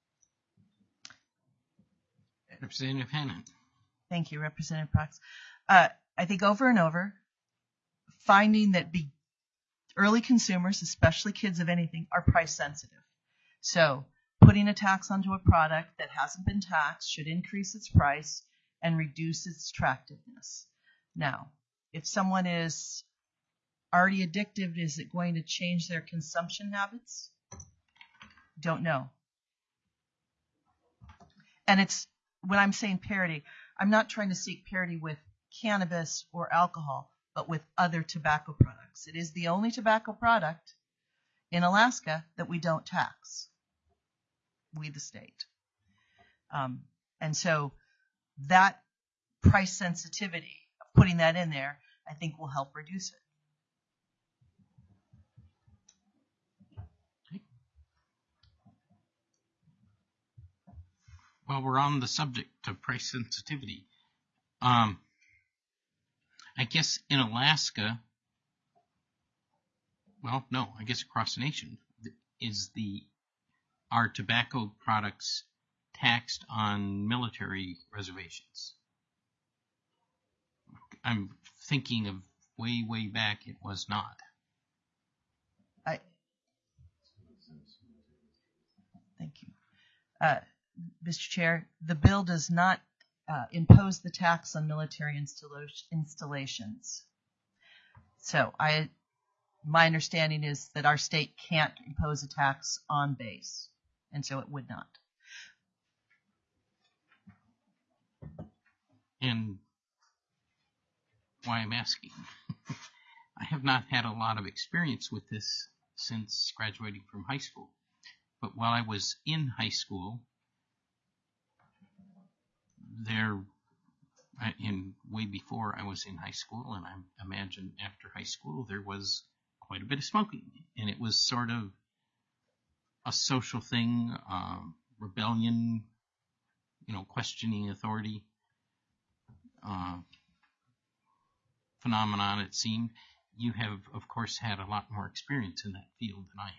Representative Hannan. Thank you, Representative Prox. I think over and over, finding that early consumers, especially kids of anything, are price sensitive. So putting a tax onto a product that hasn't been taxed should increase its price and reduce its attractiveness. Now, if someone is already addicted, is it going to change their consumption habits? Don't know. And it's, when I'm saying parity, I'm not trying to seek parity with cannabis or alcohol, but with other tobacco products. It is the only tobacco product in Alaska that we don't tax. We, the state. And so that price sensitivity, putting that in there, I think will help reduce it. Well, we're on the subject of price sensitivity. I guess in Alaska, well, no, I guess across the nation, are tobacco products taxed on military reservations? I'm thinking of way back, it was not. Thank you. Mr. Chair, the bill does not impose the tax on military installations. So my understanding is that our state can't impose a tax on base, and so it would not. And why I'm asking, I have not had a lot of experience with this since graduating from high school. But while I was in high school, way before I was in high school, and I imagine after high school, there was quite a bit of smoking. And it was sort of a social thing, rebellion, questioning authority phenomenon, it seemed. You have, of course, had a lot more experience in that field than I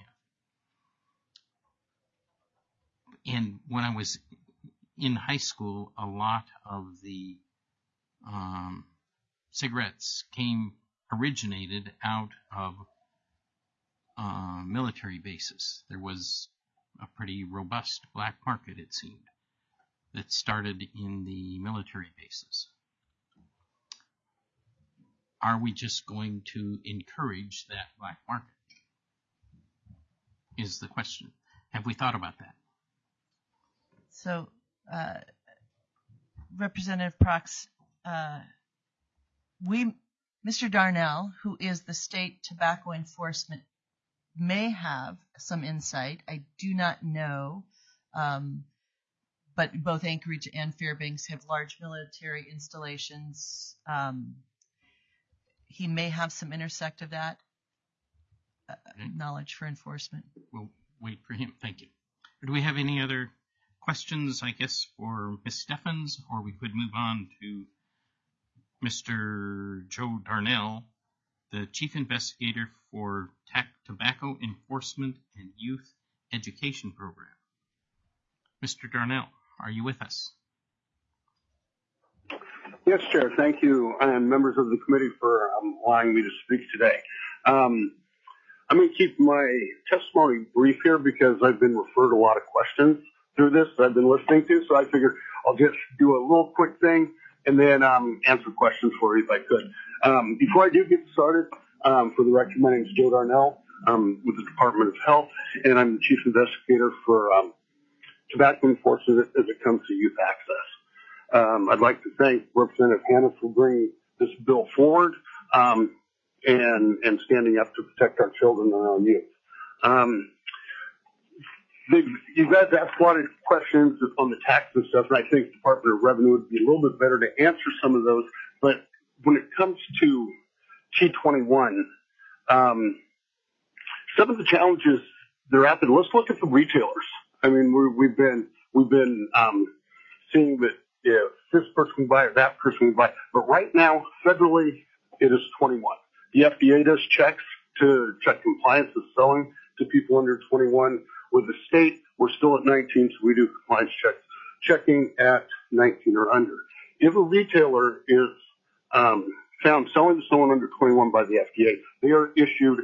have. And when I was in high school, a lot of the cigarettes originated out of military bases. There was a pretty robust black market, it seemed, that started in the military bases. Are we just going to encourage that black market? Is the question. Have we thought about that? So, Representative Prox, Mr. Darnell, who is the state tobacco enforcement, may have some insight. I do not know, but both Anchorage and Fairbanks have large military installations. He may have some intersect of that knowledge for enforcement. We'll wait for him. Thank you. Do we have any other questions, I guess, for Ms. Steffens, or we could move on to Mr. Joe Darnell, the Chief Investigator for Tobacco Enforcement and Youth Education Program. Mr. Darnell, are you with us? Yes, Chair. Thank you, and members of the committee for allowing me to speak today. I'm going to keep my testimony brief here because I've been referred a lot of questions through this that I've been listening to, so I figured I'll just do a little quick thing and then answer questions for you if I could. Before I do get started, for the record, my name is Joe Darnell with the Department of Health, and I'm the Chief Investigator for tobacco enforcement as it comes to youth access. I'd like to thank Representative Hanna for bringing this bill forward and standing up to protect our children and our youth. You guys asked a lot of questions on the tax and stuff, and I think the Department of Revenue would be a little bit better to answer some of those. But when it comes to T21, some of the challenges that are out there, let's look at the retailers. I mean, we've been seeing that if this person can buy or that person can buy. But right now, federally, it is 21. The FDA does checks to check compliance of selling to people under 21. With the state, we're still at 19, so we do compliance checks, checking at 19 or under. If a retailer is found selling to someone under 21 by the FDA, they are issued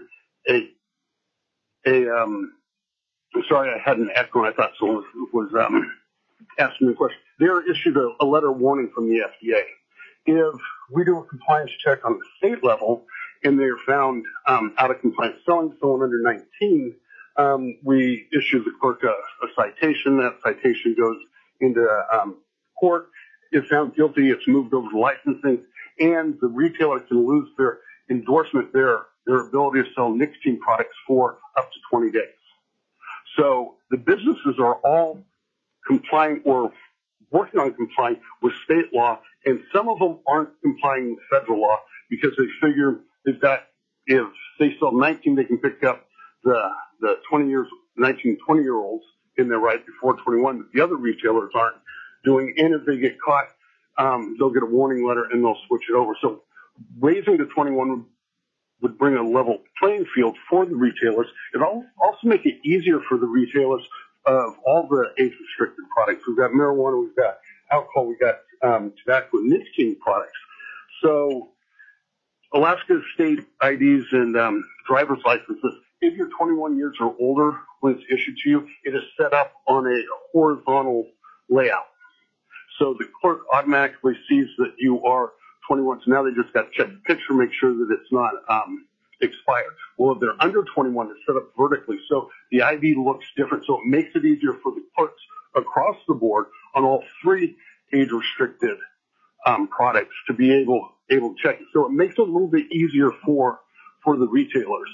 sorry, I had an echo and I thought someone was asking me a question. They are issued a letter of warning from the FDA. If we do a compliance check on the state level and they are found out of compliance selling to someone under 19, we issue the clerk a citation. That citation goes into court. If found guilty, it's moved over to licensing, and the retailer can lose their endorsement, their ability to sell nicotine products for up to 20 days. So the businesses are all complying or working on complying with state law, and some of them aren't complying with federal law because they figure that if they sell 19, they can pick up the 19, 20-year-olds in their right before 21, but the other retailers aren't. doing. And if they get caught, they'll get a warning letter and they'll switch it over. So raising to 21 would bring a level playing field for the retailers. It'll also make it easier for the retailers of all the age-restricted products. We've got marijuana, we've got alcohol, we've got tobacco and nicotine products. So Alaska state IDs and driver's licenses, if you're 21 years or older when it's issued to you, it is set up on a horizontal layout. So the clerk automatically sees that you are 21. So now they just got to check the picture, make sure that it's not expired. Well, if they're under 21, it's set up vertically. So the ID looks different. So it makes it easier for the clerks across the board on all three age-restricted products to be able to check it. So it makes it a little bit easier for the retailers.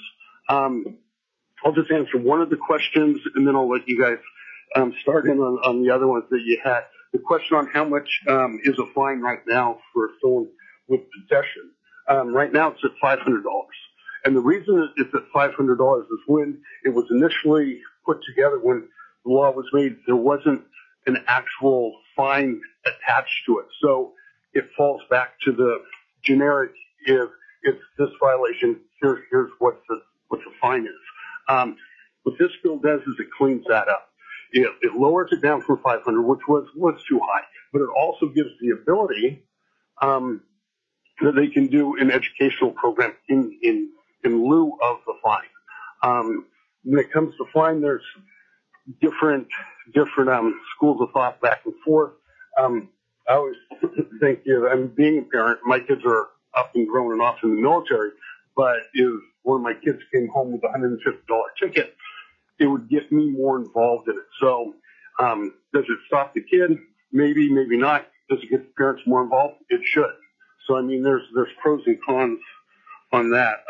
I'll just answer one of the questions, and then I'll let you guys start in on the other ones that you had. The question on how much is a fine right now for someone with possession. Right now it's at $500. And the reason it's at $500 is when it was initially put together, when the law was made, there wasn't an actual fine attached to it. So it falls back to the generic, if it's this violation, here's what the fine is. What this bill does is it cleans that up. It lowers it down from 500, which was too high, but it also gives the ability that they can do an educational program in lieu of the fine. When it comes to fine, there's different schools of thought back and forth. I always think, being a parent, my kids are up and grown and off in the military, but if one of my kids came home with a $150 ticket, it would get me more involved in it. So, does it stop the kid? Maybe, maybe not. Does it get the parents more involved? It should. So, I mean, there's pros and cons on that.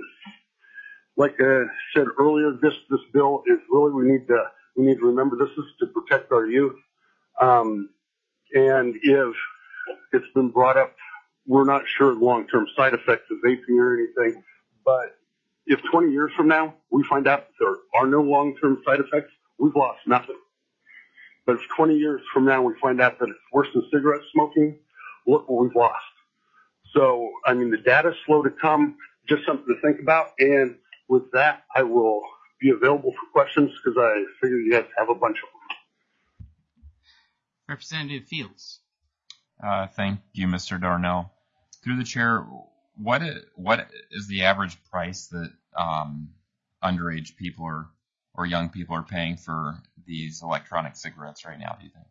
Like I said earlier, this bill is really, we need to remember this is to protect our youth. And if it's been brought up, we're not sure of long-term side effects of vaping or anything, but if 20 years from now we find out that there are no long-term side effects, we've lost nothing. But if 20 years from now we find out that it's worse than cigarette smoking, look what we've lost. So, I mean, the data's slow to come, just something to think about. And with that, I will be available for questions because I figure you guys have a bunch of them. Representative Fields. Thank you, Mr. Darnell. Through the chair, what is the average price that underage people or young people are paying for these electronic cigarettes right now, do you think?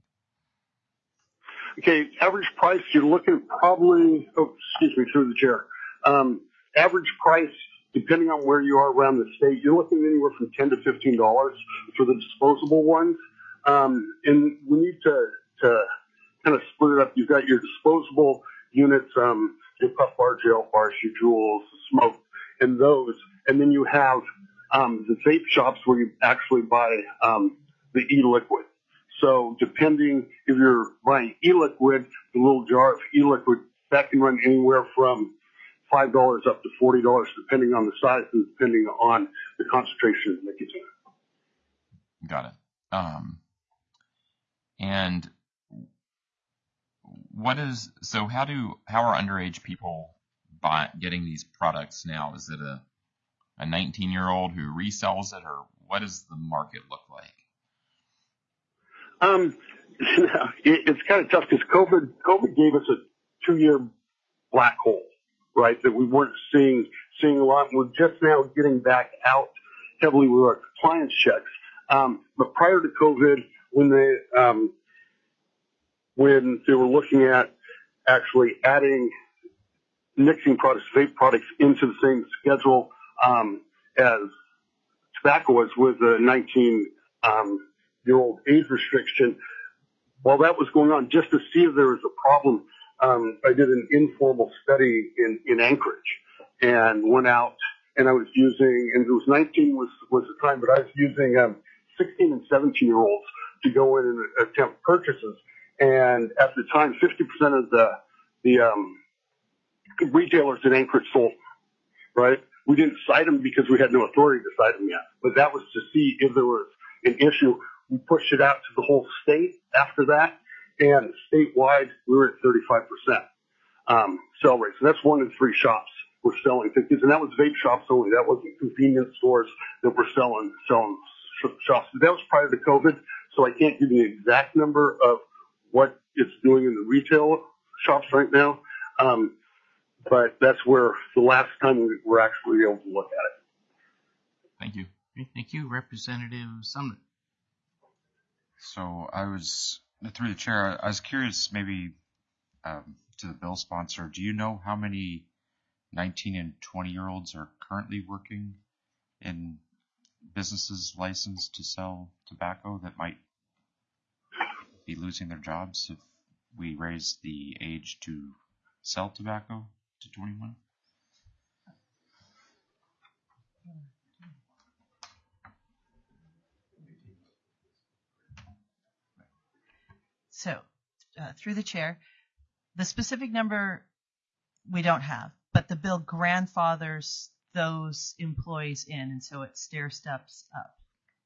Okay, average price, you're looking at probably, through the chair. Average price, depending on where you are around the state, you're looking anywhere from $10 to $15 for the disposable ones. And we need to kind of split it up. You've got your disposable units, your puff bar, gel bars, your jewels, smoke, and those. And then you have the vape shops where you actually buy the e-liquid. So depending if you're buying e-liquid, the little jar of e-liquid, that can run anywhere from $5 up to $40, depending on the size and depending on the concentration of nicotine. Got it. And how are underage people getting these products now? Is it a 19-year-old who resells it, or what does the market look like? It's kind of tough because COVID gave us a 2-year black hole, right? That we weren't seeing a lot. We're just now getting back out heavily with our compliance checks. But prior to COVID, when they were looking at actually adding nicotine products, vape products into the same schedule as tobacco was with a 19-year-old age restriction, while that was going on, just to see if there was a problem, I did an informal study in Anchorage and went out and I was using, and it was 19 was the time, but I was using 16 and 17-year-olds to go in and attempt purchases. And at the time, 50% of the retailers in Anchorage sold, right? We didn't cite them because we had no authority to cite them yet, but that was to see if there was an issue. We pushed it out to the whole state after that, and statewide we were at 35% sell rate. So that's 1 in 3 shops were selling tickets, and that was vape shops only. That wasn't convenience stores that were selling shops. But that was prior to COVID, so I can't give you an exact number of what it's doing in the retail shops right now. But that's where the last time we were actually able to look at it. Thank you. Okay, thank you, Representative Sumner. So through the chair, I was curious, maybe to the bill sponsor, do you know how many 19 and 20-year-olds are currently working in businesses licensed to sell tobacco that might be losing their jobs if we raise the age to sell tobacco to 21? So, through the chair, the specific number we don't have, but the bill grandfathers those employees in, and so it stair steps up.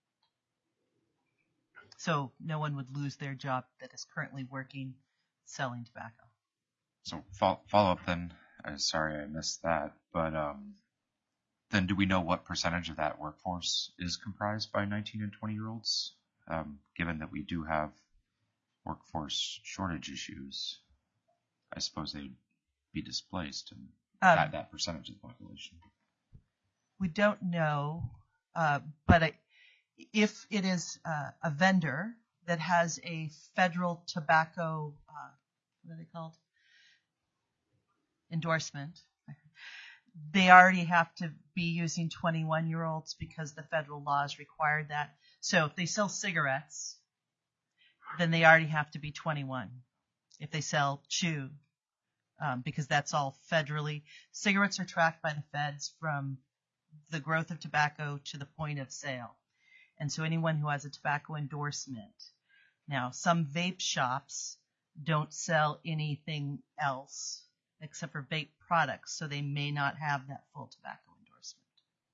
So no one would lose their job that is currently working selling tobacco. So follow up then. Sorry I missed that, but then do we know what percentage of that workforce is comprised by 19 and 20-year-olds? Given that we do have workforce shortage issues, I suppose they'd be displaced in that percentage of the population. We don't know, but if it is a vendor that has a federal tobacco, what are they called? Endorsement, they already have to be using 21-year-olds because the federal laws required that. So if they sell cigarettes, then they already have to be 21. If they sell chew, because that's all federally. Cigarettes are tracked by the feds from the growth of tobacco to the point of sale. And so anyone who has a tobacco endorsement. Now, some vape shops don't sell anything else except for vape products, so they may not have that full tobacco endorsement.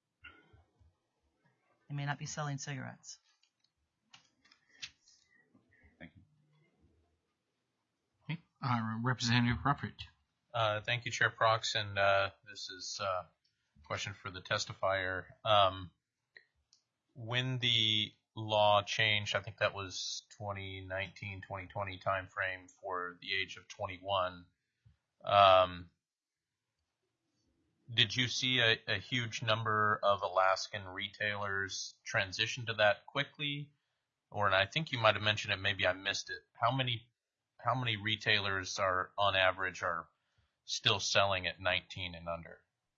They may not be selling cigarettes. Thank you. Okay. Representative Ruffridge. Thank you, Chair Prox, and this is a question for the testifier. When the law changed, I think that was 2019, 2020 timeframe for the age of 21, did you see a huge number of Alaskan retailers transition to that quickly? And I think you might have mentioned it, maybe I missed it. How many retailers are, on average, are still selling at 19 and under?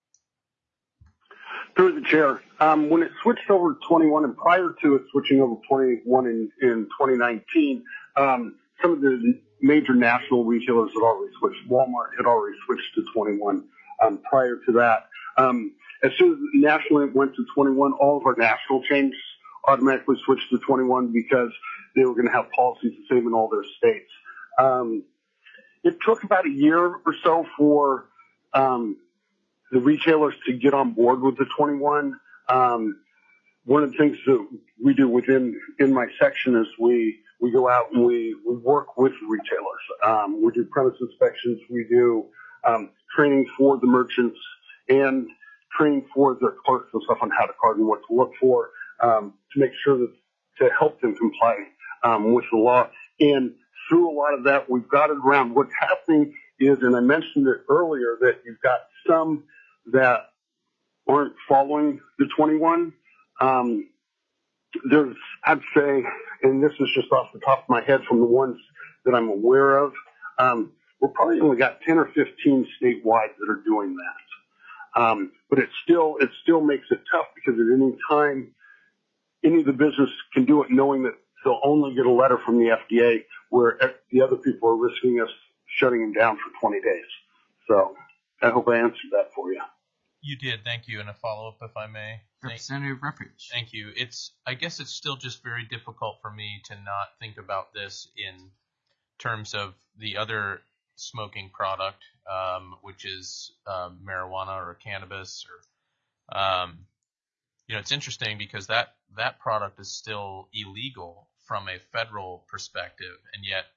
Through the chair, when it switched over to 21 and prior to it switching over to 21 in 2019, some of the major national retailers had already switched. Walmart had already switched to 21 prior to that. As soon as nationally it went to 21, all of our national chains automatically switched to 21 because they were going to have policies the same in all their states. It took about a year or so for the retailers to get on board with the 21. One of the things that we do in my section is we go out and we work with retailers. We do premise inspections. We do training for the merchants and training for their clerks and stuff on how to card and what to look for to make sure that to help them comply with the law. And through a lot of that, we've got it around. What's happening is, and I mentioned it earlier, that you've got some that aren't following the 21. There's, I'd say, and this is just off the top of my head from the ones that I'm aware of, we're probably only got 10 or 15 statewide that are doing that. But it still makes it tough because at any time, any of the business can do it knowing that they'll only get a letter from the FDA where the other people are risking us shutting them down for 20 days. So I hope I answered that for you. You did. Thank you. And a follow-up, if I may. Representative Ruffridge. Thank you. I guess it's still just very difficult for me to not think about this in terms of the other smoking product, which is marijuana or cannabis. Or it's interesting because that product is still illegal from a federal perspective, and yet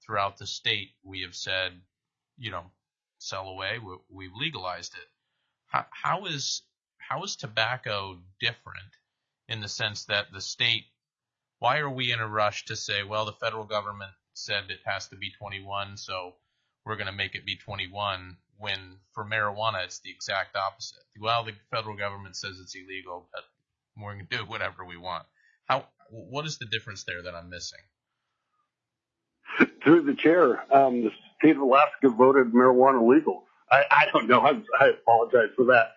throughout the state, we have said, sell away. We've legalized it. How is tobacco different in the sense that the state? Why are we in a rush to say, well, the federal government said it has to be 21, so we're going to make it be 21, when for marijuana it's the exact opposite? Well, the federal government says it's illegal, but we're going to do whatever we want. What is the difference there that I'm missing? Through the chair, the state of Alaska voted marijuana legal. I don't know. I apologize for that.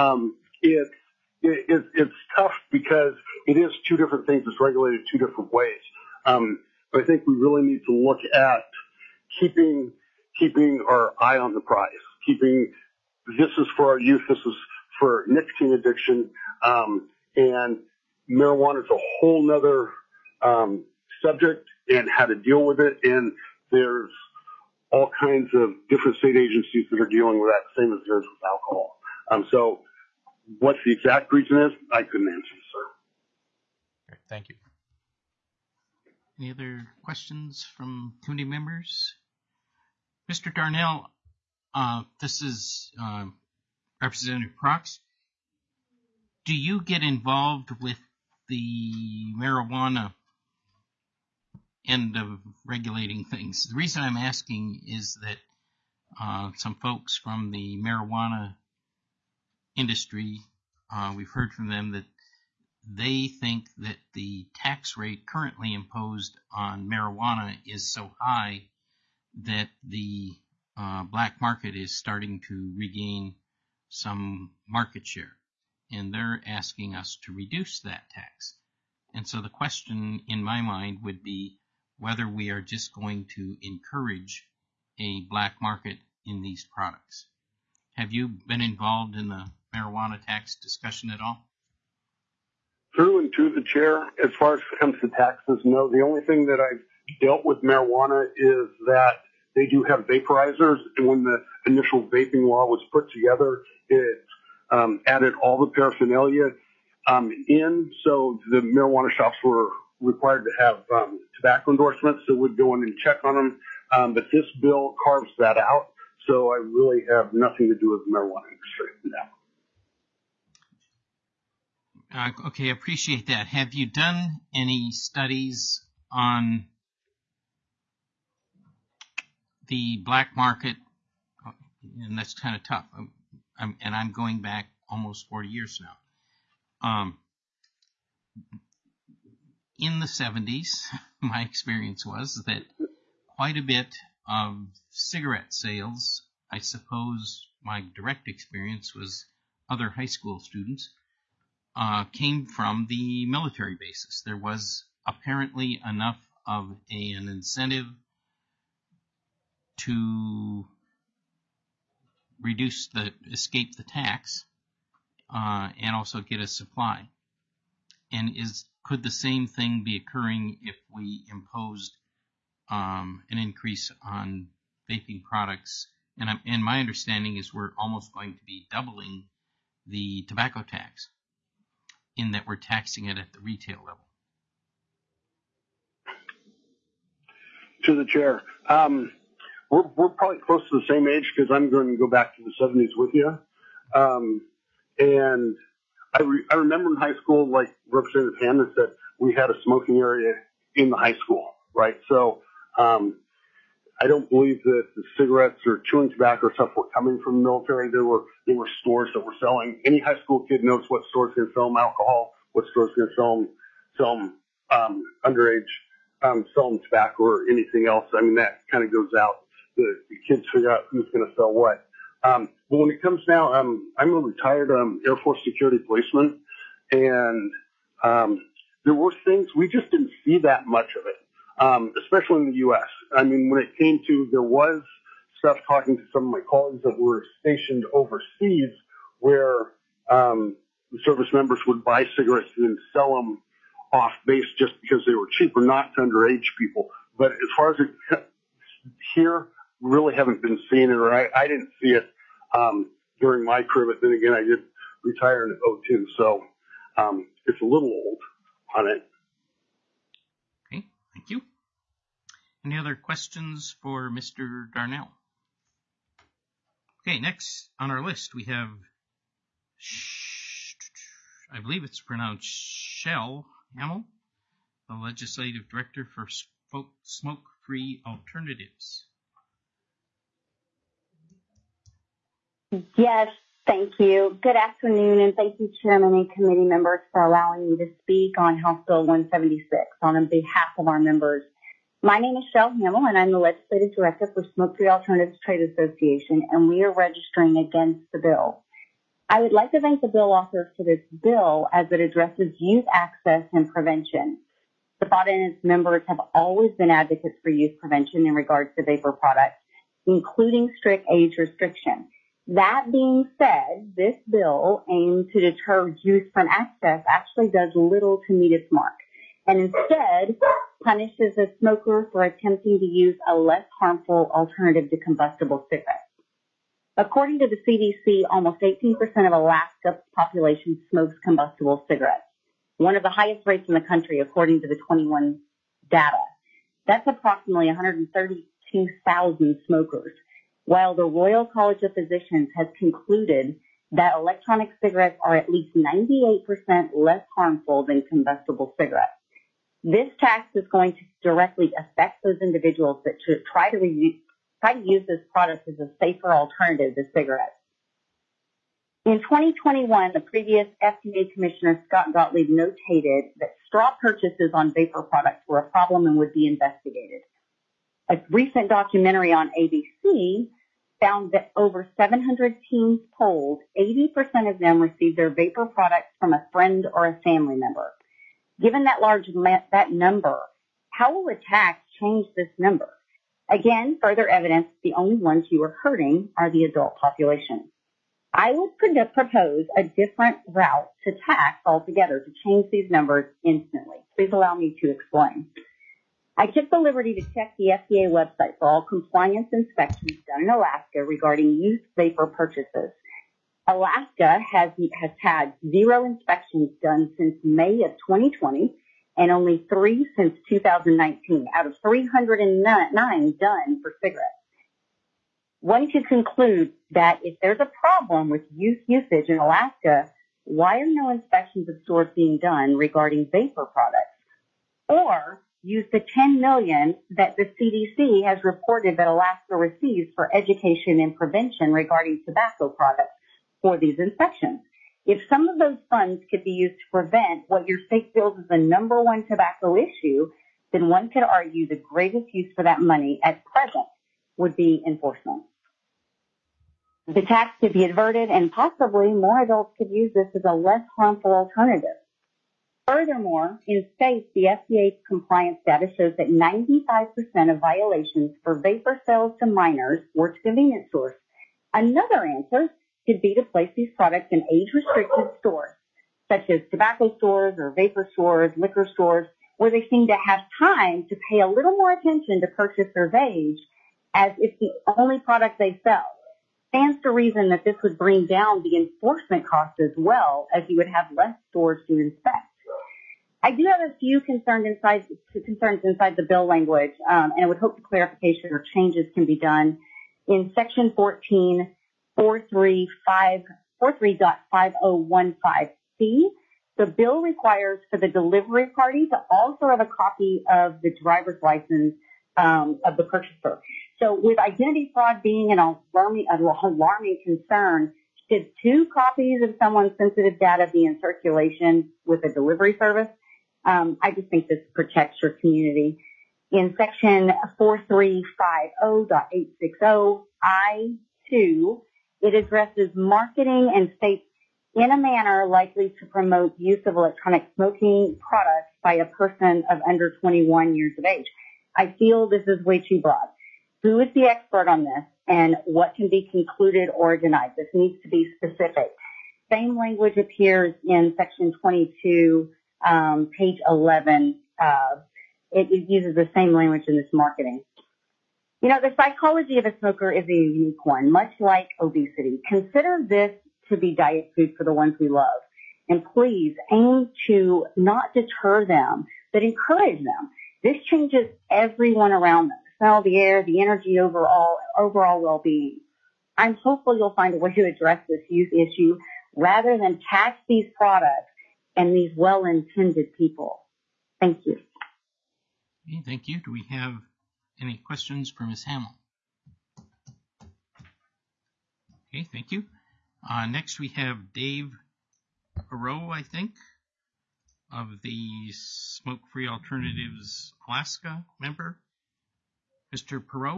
It's tough because it is two different things. It's regulated two different ways. But I think we really need to look at keeping our eye on the prize. This is for our youth. This is for nicotine addiction. And marijuana is a whole nother subject, and how to deal with it. And there's all kinds of different state agencies that are dealing with that, same as there is with alcohol. So what the exact reason is, I couldn't answer, sir. Okay, thank you. Any other questions from committee members? Mr. Darnell, this is Representative Prox. Do you get involved with the marijuana end of regulating things? The reason I'm asking is that some folks from the marijuana industry, we've heard from them that they think that the tax rate currently imposed on marijuana is so high that the black market is starting to regain some market share, and they're asking us to reduce that tax. And so the question in my mind would be whether we are just going to encourage a black market in these products. Have you been involved in the marijuana tax discussion at all? Through and to the chair, as far as it comes to taxes, no. The only thing that I've dealt with marijuana is that they do have vaporizers, and when the initial vaping law was put together, it added all the paraphernalia in, so the marijuana shops were required to have tobacco endorsements, so we'd go in and check on them. But this bill carves that out, so I really have nothing to do with the marijuana industry now. Okay, I appreciate that. Have you done any studies on the black market? And that's kind of tough. I'm going back almost 40 years now. In the 70s, my experience was that quite a bit of cigarette sales, I suppose my direct experience was other high school students, came from the military bases. There was apparently enough of an incentive to escape the tax, and also get a supply. And could the same thing be occurring if we imposed an increase on vaping products? And my understanding is we're almost going to be doubling the tobacco tax, in that we're taxing it at the retail level. To the chair, we're probably close to the same age, because I'm going to go back to the 70s with you. And I remember in high school, like Representative Hanna said, we had a smoking area in the high school, right? So I don't believe that the cigarettes or chewing tobacco stuff were coming from the military. There were stores that were selling. Any high school kid knows what store's going to sell them alcohol, what store's going to sell them underage, sell them tobacco or anything else. I mean, that kind of goes out. The kids figure out who's going to sell what. But when it comes now, I'm a retired Air Force security policeman, and there were things, we just didn't see that much of it, especially in the U.S. I mean, when it came to, there was stuff talking to some of my colleagues that were stationed overseas where the service members would buy cigarettes and then sell them off base just because they were cheaper, not to underage people. But as far as it here, really haven't been seeing it, or I didn't see it during my career, but then again, I did retire in 2002, so it's a little old on it. Okay, thank you. Any other questions for Mr. Darnell? Okay, next on our list we have, I believe it's pronounced Shell Hamill, the Legislative Director for Smoke-Free Alternatives. Yes, thank you. Good afternoon, and thank you, Chairman and committee members, for allowing me to speak on House Bill 176 on behalf of our members. My name is Shell Hamill, and I'm the Legislative Director for Smoke-Free Alternatives Trade Association, and we are registering against the bill. I would like to thank the bill authors for this bill as it addresses youth access and prevention. The BOTA and its members have always been advocates for youth prevention in regards to vapor products, including strict age restriction. That being said, this bill aimed to deter youth from access actually does little to meet its mark, and instead punishes a smoker for attempting to use a less harmful alternative to combustible cigarettes. According to the CDC, almost 18% of Alaska's population smokes combustible cigarettes, one of the highest rates in the country according to the 21 data. That's approximately 132,000 smokers, while the Royal College of Physicians has concluded that electronic cigarettes are at least 98% less harmful than combustible cigarettes. This tax is going to directly affect those individuals that should try to use this product as a safer alternative to cigarettes. In 2021, the previous FDA Commissioner Scott Gottlieb notated that straw purchases on vapor products were a problem and would be investigated. A recent documentary on ABC found that over 700 teens polled, 80% of them received their vapor products from a friend or a family member. Given that number, how will a tax change this number? Again, further evidence the only ones you are hurting are the adult population. I would propose a different route to tax altogether to change these numbers instantly. Please allow me to explain. I took the liberty to check the FDA website for all compliance inspections done in Alaska regarding youth vapor purchases. Alaska has had 0 inspections done since May of 2020 and only 3 since 2019 out of 309 done for cigarettes. One could conclude that if there's a problem with youth usage in Alaska, why are no inspections of stores being done regarding vapor products? Or use the $10 million that the CDC has reported that Alaska receives for education and prevention regarding tobacco products for these inspections. If some of those funds could be used to prevent what your state feels is the number one tobacco issue, then one could argue the greatest use for that money at present would be enforcement. The tax could be averted and possibly more adults could use this as a less harmful alternative. Furthermore, in states, the FDA compliance data shows that 95% of violations for vapor sales to minors were to convenience stores. Another answer could be to place these products in age-restricted stores, such as tobacco stores or vapor stores, liquor stores, where they seem to have time to pay a little more attention to purchase their age as it's the only product they sell. Stands to reason that this would bring down the enforcement costs as well, as you would have less stores to inspect. I do have a few concerns inside the bill language, and I would hope the clarification or changes can be done. In Section 14, 43.5015C, the bill requires for the delivery party to also have a copy of the driver's license of the purchaser. So with identity fraud being an alarming concern, should 2 copies of someone's sensitive data be in circulation with a delivery service? I just think this protects your community. In Section 4350.860I2, it addresses marketing and states in a manner likely to promote use of electronic smoking products by a person of under 21 years of age. I feel this is way too broad. Who is the expert on this and what can be concluded or denied? This needs to be specific. Same language appears in Section 22, page 11. It uses the same language in this marketing. You know, the psychology of a smoker is a unique one, much like obesity. Consider this to be diet food for the ones we love. And please aim to not deter them, but encourage them. This changes everyone around them. The smell, the air, the energy, overall well-being. I'm hopeful you'll find a way to address this youth issue rather than tax these products and these well-intended people. Thank you. Okay, thank you. Do we have any questions for Ms. Hamill? Okay, thank you. Next we have Dave Perot, I think, of the Smoke-Free Alternatives Alaska member. Mr. Perot,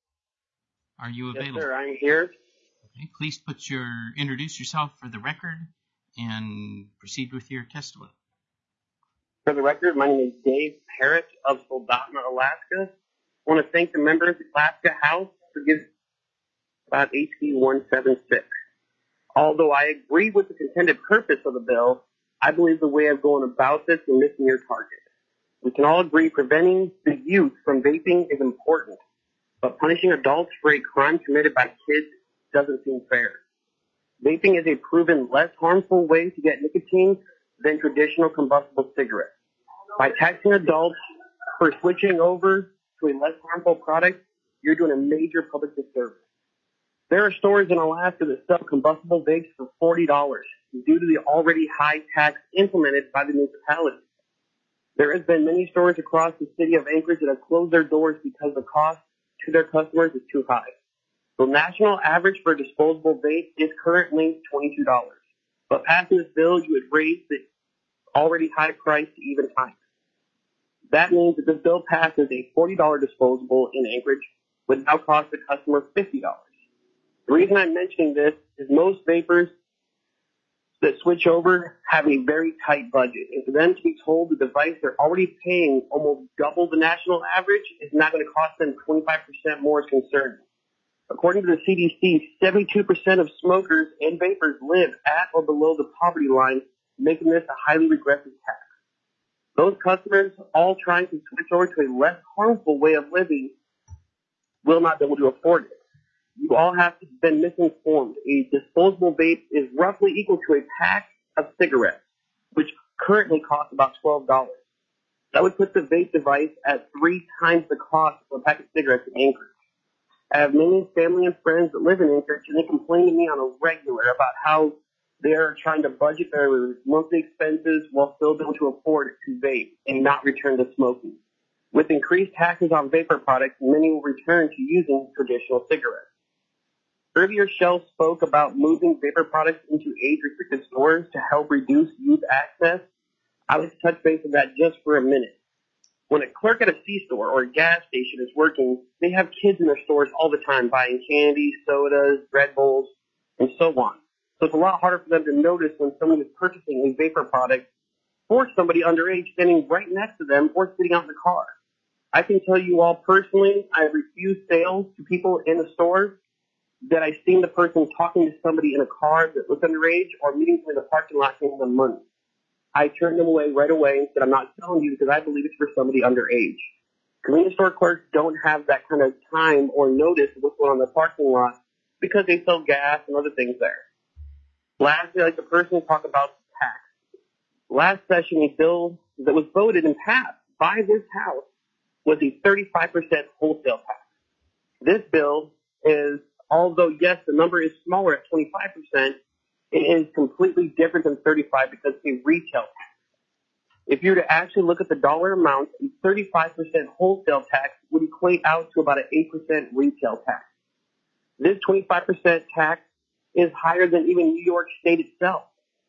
are you available? Yes, sir, I'm here. Okay, please introduce yourself for the record and proceed with your testimony. For the record, my name is Dave Parrott of Soldotna, Alaska. I want to thank the members of the Alaska House for giving about HB 176. Although I agree with the intended purpose of the bill, I believe the way of going about this is missing your target. We can all agree preventing the youth from vaping is important, but punishing adults for a crime committed by kids doesn't seem fair. Vaping is a proven less harmful way to get nicotine than traditional combustible cigarettes. By taxing adults for switching over to a less harmful product, you're doing a major public disservice. There are stores in Alaska that sell combustible vapes for $40 due to the already high tax implemented by the municipality. There has been many stores across the city of Anchorage that have closed their doors because the cost to their customers is too high. The national average for a disposable vape is currently $22. But passing this bill, you would raise the already high price to even higher. That means that this bill passes a $40 disposable in Anchorage would now cost the customer $50. The reason I'm mentioning this is most vapors that switch over have a very tight budget. And for them to be told the device they're already paying almost double the national average is not going to cost them 25% more is concerning. According to the CDC, 72% of smokers and vapors live at or below the poverty line, making this a highly regressive tax. Those customers, all trying to switch over to a less harmful way of living, will not be able to afford it. You all have been misinformed. A disposable vape is roughly equal to a pack of cigarettes, which currently costs about $12. That would put the vape device at 3 times the cost of a pack of cigarettes in Anchorage. I have many family and friends that live in Anchorage, and they complain to me on a regular about how they're trying to budget their monthly expenses while still being able to afford to vape and not return to smoking. With increased taxes on vapor products, many will return to using traditional cigarettes. Earlier, Shell spoke about moving vapor products into age-restricted stores to help reduce youth access. I would touch base on that just for a minute. When a clerk at a C-store or a gas station is working, they have kids in their stores all the time buying candy, sodas, Red Bulls, and so on. So it's a lot harder for them to notice when someone is purchasing a vapor product for somebody underage standing right next to them or sitting out in the car. I can tell you all personally, I refuse sales to people in the store that I've seen the person talking to somebody in a car that was underage or meeting them in the parking lot giving them money. I turned them away right away and said, I'm not selling you because I believe it's for somebody underage. Convenience store clerks don't have that kind of time or notice of what's going on in the parking lot because they sell gas and other things there. Lastly, I'd like the person to talk about tax. Last session, a bill that was voted and passed by this House was a 35% wholesale tax. This bill is, although yes, the number is smaller at 25%, it is completely different than 35 because it's a retail tax. If you were to actually look at the dollar amount, a 35% wholesale tax would equate out to about an 8% retail tax. This 25% tax is higher than even New York State itself.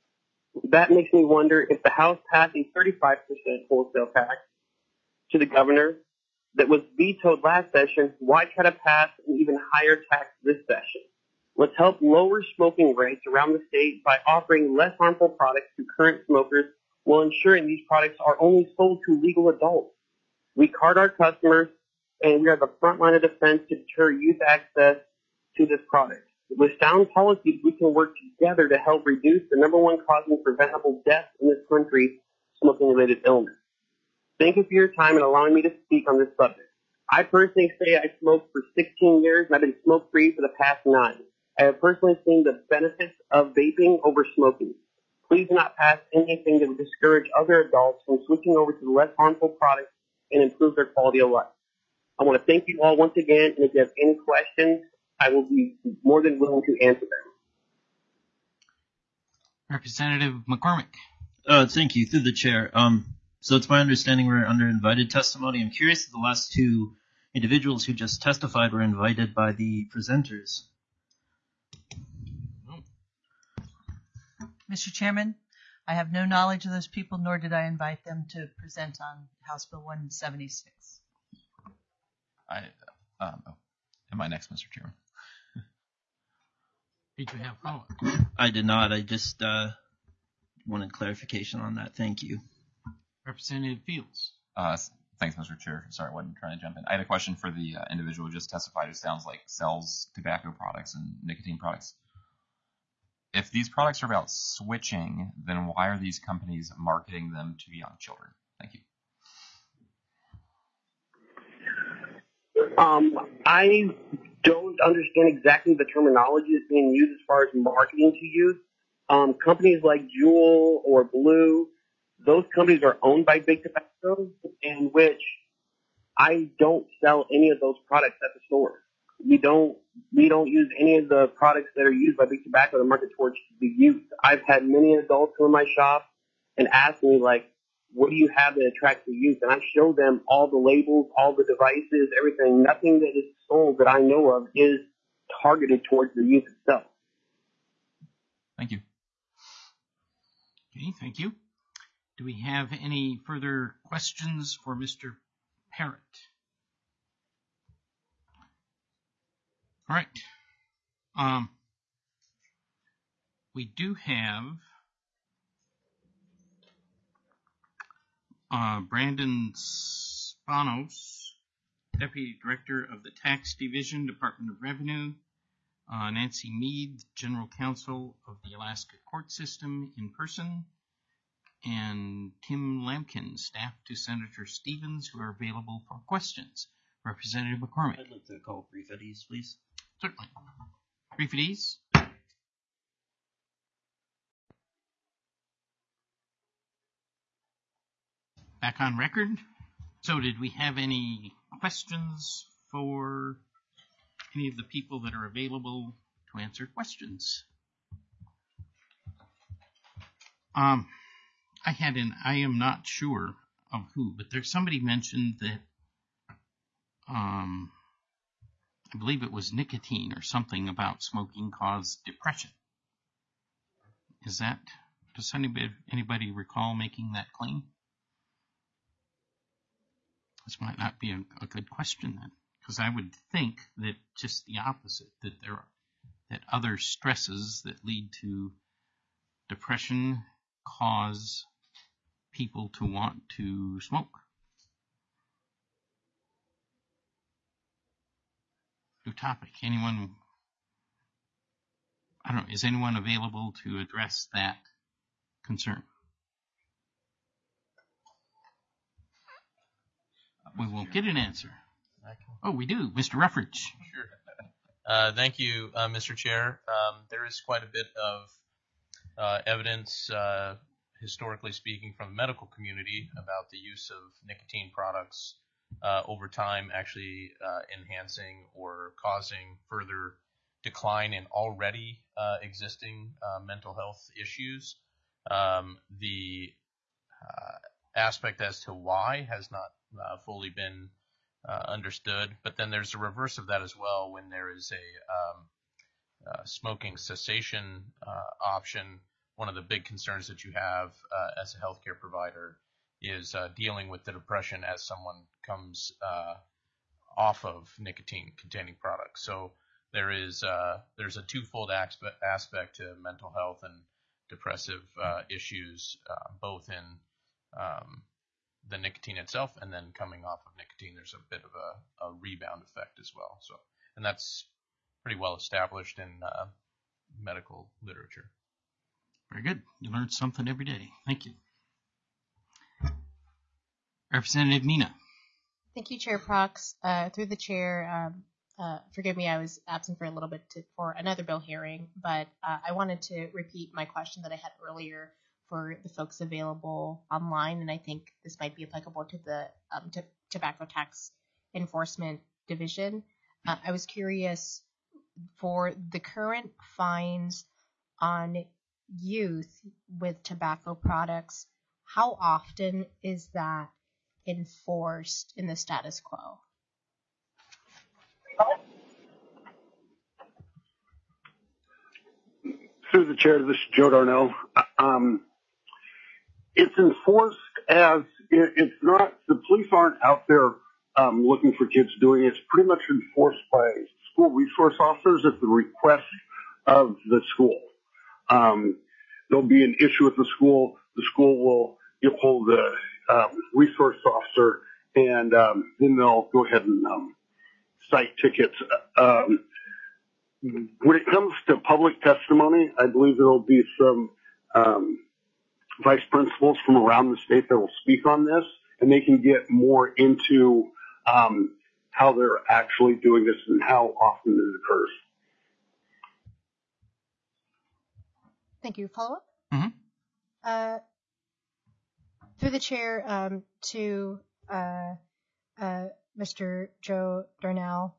That makes me wonder if the House passed a 35% wholesale tax to the governor that was vetoed last session, why try to pass an even higher tax this session? Let's help lower smoking rates around the state by offering less harmful products to current smokers while ensuring these products are only sold to legal adults. We card our customers, and we are the front line of defense to deter youth access to this product. With sound policies, we can work together to help reduce the number one causing preventable death in this country, smoking-related illness. Thank you for your time and allowing me to speak on this subject. I personally say I smoked for 16 years, and I've been smoke-free for the past 9. I have personally seen the benefits of vaping over smoking. Please do not pass anything that would discourage other adults from switching over to less harmful products and improve their quality of life. I want to thank you all once again, and if you have any questions, I will be more than willing to answer them. Representative McCormick. Thank you, through the chair. So it's my understanding we're under invited testimony. I'm curious if the last two individuals who just testified were invited by the presenters. Mr. Chairman, I have no knowledge of those people, nor did I invite them to present on House Bill 176. Am I next, Mr. Chairman? Did you have follow-up? I did not. I just wanted clarification on that. Thank you. Representative Fields. Thanks, Mr. Chair. Sorry, I wasn't trying to jump in. I had a question for the individual who just testified who sounds like sells tobacco products and nicotine products. If these products are about switching, then why are these companies marketing them to young children? Thank you. I don't understand exactly the terminology that's being used as far as marketing to youth. Companies like Juul or Blue, those companies are owned by Big Tobacco, in which I don't sell any of those products at the store. We don't use any of the products that are used by Big Tobacco to market towards the youth. I've had many adults come in my shop and ask me, like, what do you have that attracts the youth? And I show them all the labels, all the devices, everything. Nothing that is sold that I know of is targeted towards the youth itself. Thank you. Okay, thank you. Do we have any further questions for Mr. Parrott? All right. We do have Brandon Spanos, Deputy Director of the Tax Division, Department of Revenue, Nancy Mead, General Counsel of the Alaska Court System in person, and Tim Lampkin, staff to Senator Stevens, who are available for questions. Representative McCormick. I'd like to call brief at ease, please. Certainly. Brief at ease. Back on record. So did we have any questions for any of the people that are available to answer questions? I am not sure of who, but there's somebody mentioned that I believe it was nicotine or something about smoking caused depression. Does anybody recall making that claim? This might not be a good question then, because I would think that just the opposite, that other stresses that lead to depression cause people to want to smoke. New topic. Anyone? I don't know. Is anyone available to address that concern? We won't get an answer. Oh, we do. Mr. Ruffridge. Sure. Thank you, Mr. Chair. There is quite a bit of evidence, historically speaking, from the medical community about the use of nicotine products over time actually enhancing or causing further decline in already existing mental health issues. The aspect as to why has not fully been understood, but then there's a reverse of that as well when there is a smoking cessation option. One of the big concerns that you have as a healthcare provider is dealing with the depression as someone comes off of nicotine-containing products. So there's a twofold aspect to mental health and depressive issues, both in the nicotine itself and then coming off of nicotine. There's a bit of a rebound effect as well. So, and that's pretty well established in medical literature. Very good. You learn something every day. Thank you. Representative Mina. Thank you, Chair Prox. Through the chair, forgive me, I was absent for a little bit for another bill hearing, but I wanted to repeat my question that I had earlier for the folks available online, and I think this might be applicable to the Tobacco Tax Enforcement Division. I was curious, for the current fines on youth with tobacco products, how often is that enforced in the status quo? Through the chair, this is Joe Darnell. It's enforced as it's not, the police aren't out there looking for kids doing it. It's pretty much enforced by school resource officers at the request of the school. There'll be an issue with the school. The school will hold the resource officer, and then they'll go ahead and cite tickets. When it comes to public testimony, I believe there will be some vice principals from around the state that will speak on this, and they can get more into how they're actually doing this and how often it occurs. Thank you. Follow up? Mm-hmm. Through the chair to Mr. Joe Darnell,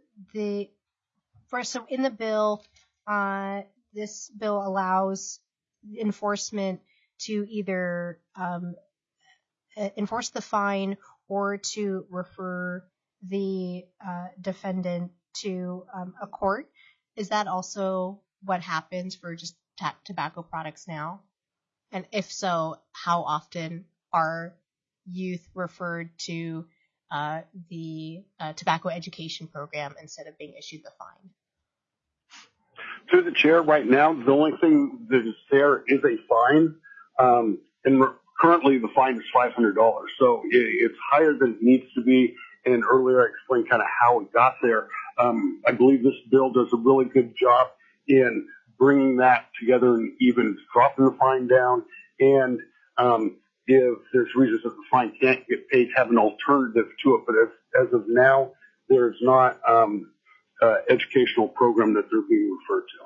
so in the bill, this bill allows enforcement to either enforce the fine or to refer the defendant to a court. Is that also what happens for just tobacco products now? And if so, how often are youth referred to the tobacco education program instead of being issued the fine? Through the chair, right now, the only thing that is there is a fine, and currently the fine is $500. So it's higher than it needs to be. And earlier I explained kind of how it got there. I believe this bill does a really good job in bringing that together and even dropping the fine down. And if there's reasons that the fine can't get paid, have an alternative to it. But as of now, there's not educational program that they're being referred to.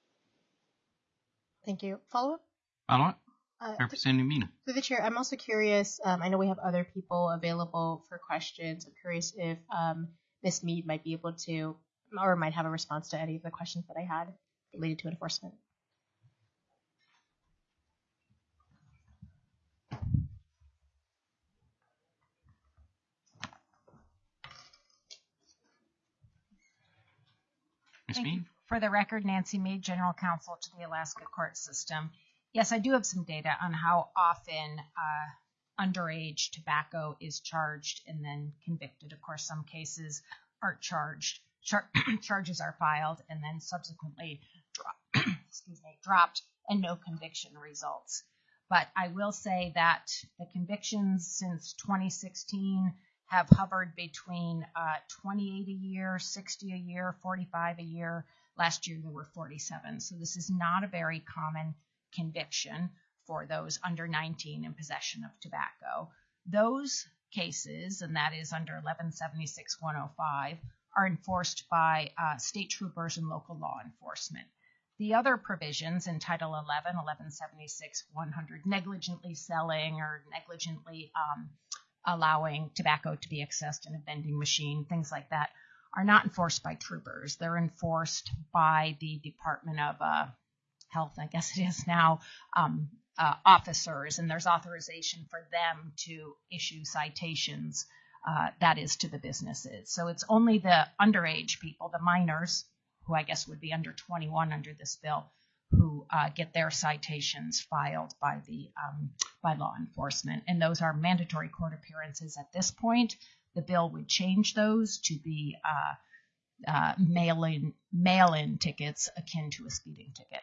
Thank you. Follow up? Follow-up? Representative Mina. Through the chair, I'm also curious, I know we have other people available for questions. I'm curious if Ms. Mead might be able to, or might have a response to any of the questions that I had related to enforcement. Ms. Mead? For the record, Nancy Mead, General Counsel to the Alaska Court System. Yes, I do have some data on how often underage tobacco is charged and then convicted. Of course, some cases aren't charged. Charges are filed and then subsequently dropped and no conviction results. But I will say that the convictions since 2016 have hovered between 28 a year, 60 a year, 45 a year. Last year there were 47. So this is not a very common conviction for those under 19 in possession of tobacco. Those cases, and that is under 1176-105, are enforced by state troopers and local law enforcement. The other provisions in Title 11, 1176-100, negligently selling or negligently allowing tobacco to be accessed in a vending machine, things like that, are not enforced by troopers. They're enforced by the Department of Health, I guess it is now, officers, and there's authorization for them to issue citations, that is to the businesses. So it's only the underage people, the minors, who I guess would be under 21 under this bill, who get their citations filed by the by law enforcement, and those are mandatory court appearances at this point. The bill would change those to be mail-in tickets akin to a speeding ticket.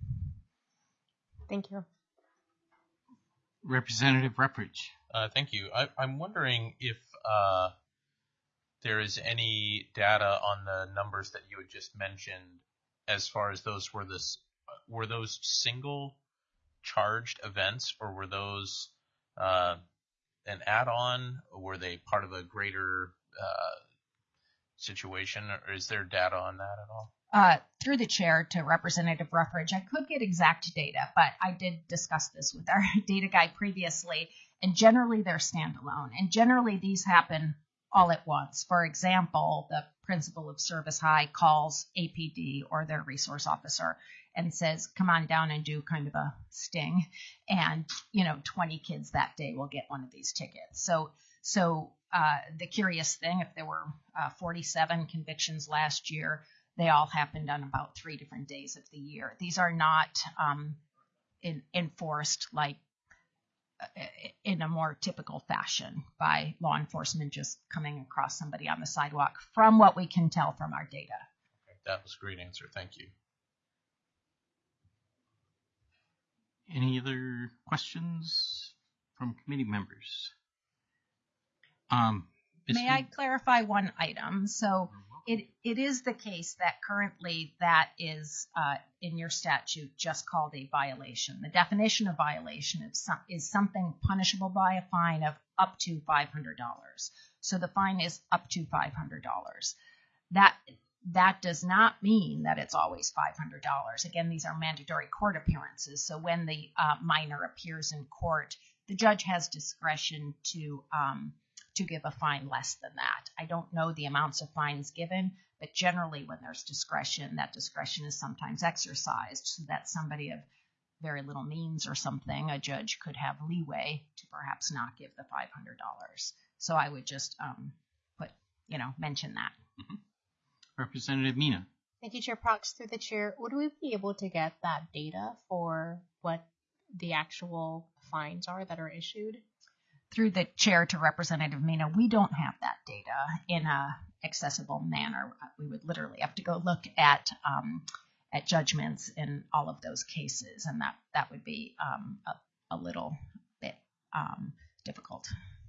Thank you. Representative Ruppridge. Thank you. I'm wondering if there is any data on the numbers that you had just mentioned, as far as those were those single charged events, or were those an add-on, or were they part of a greater situation, or is there data on that at all? Through the chair to Representative Ruffridge, I could get exact data, but I did discuss this with our data guy previously, and generally they're standalone, and generally these happen all at once. For example, the principal of Service High calls APD or their resource officer and says, come on down and do kind of a sting, and 20 kids that day will get one of these tickets. So the curious thing, if there were 47 convictions last year, they all happened on about 3 different days of the year. These are not enforced like in a more typical fashion by law enforcement just coming across somebody on the sidewalk, from what we can tell from our data. That was a great answer. Thank you. Any other questions from committee members? May I clarify one item? So it is the case that currently that is in your statute just called a violation. The definition of violation is something punishable by a fine of up to $500. So the fine is up to $500. That does not mean that it's always $500. Again, these are mandatory court appearances. So when the minor appears in court, the judge has discretion to give a fine less than that. I don't know the amounts of fines given, but generally when there's discretion, that discretion is sometimes exercised so that somebody of very little means or something, a judge could have leeway to perhaps not give the $500. So I would just mention that. Mm-hmm. Representative Mina. Thank you, Chair Prox. Through the chair, would we be able to get that data for what the actual fines are that are issued? Through the chair to Representative Mina, we don't have that data in a accessible manner. We would literally have to go look at judgments in all of those cases, and that would be a little bit difficult.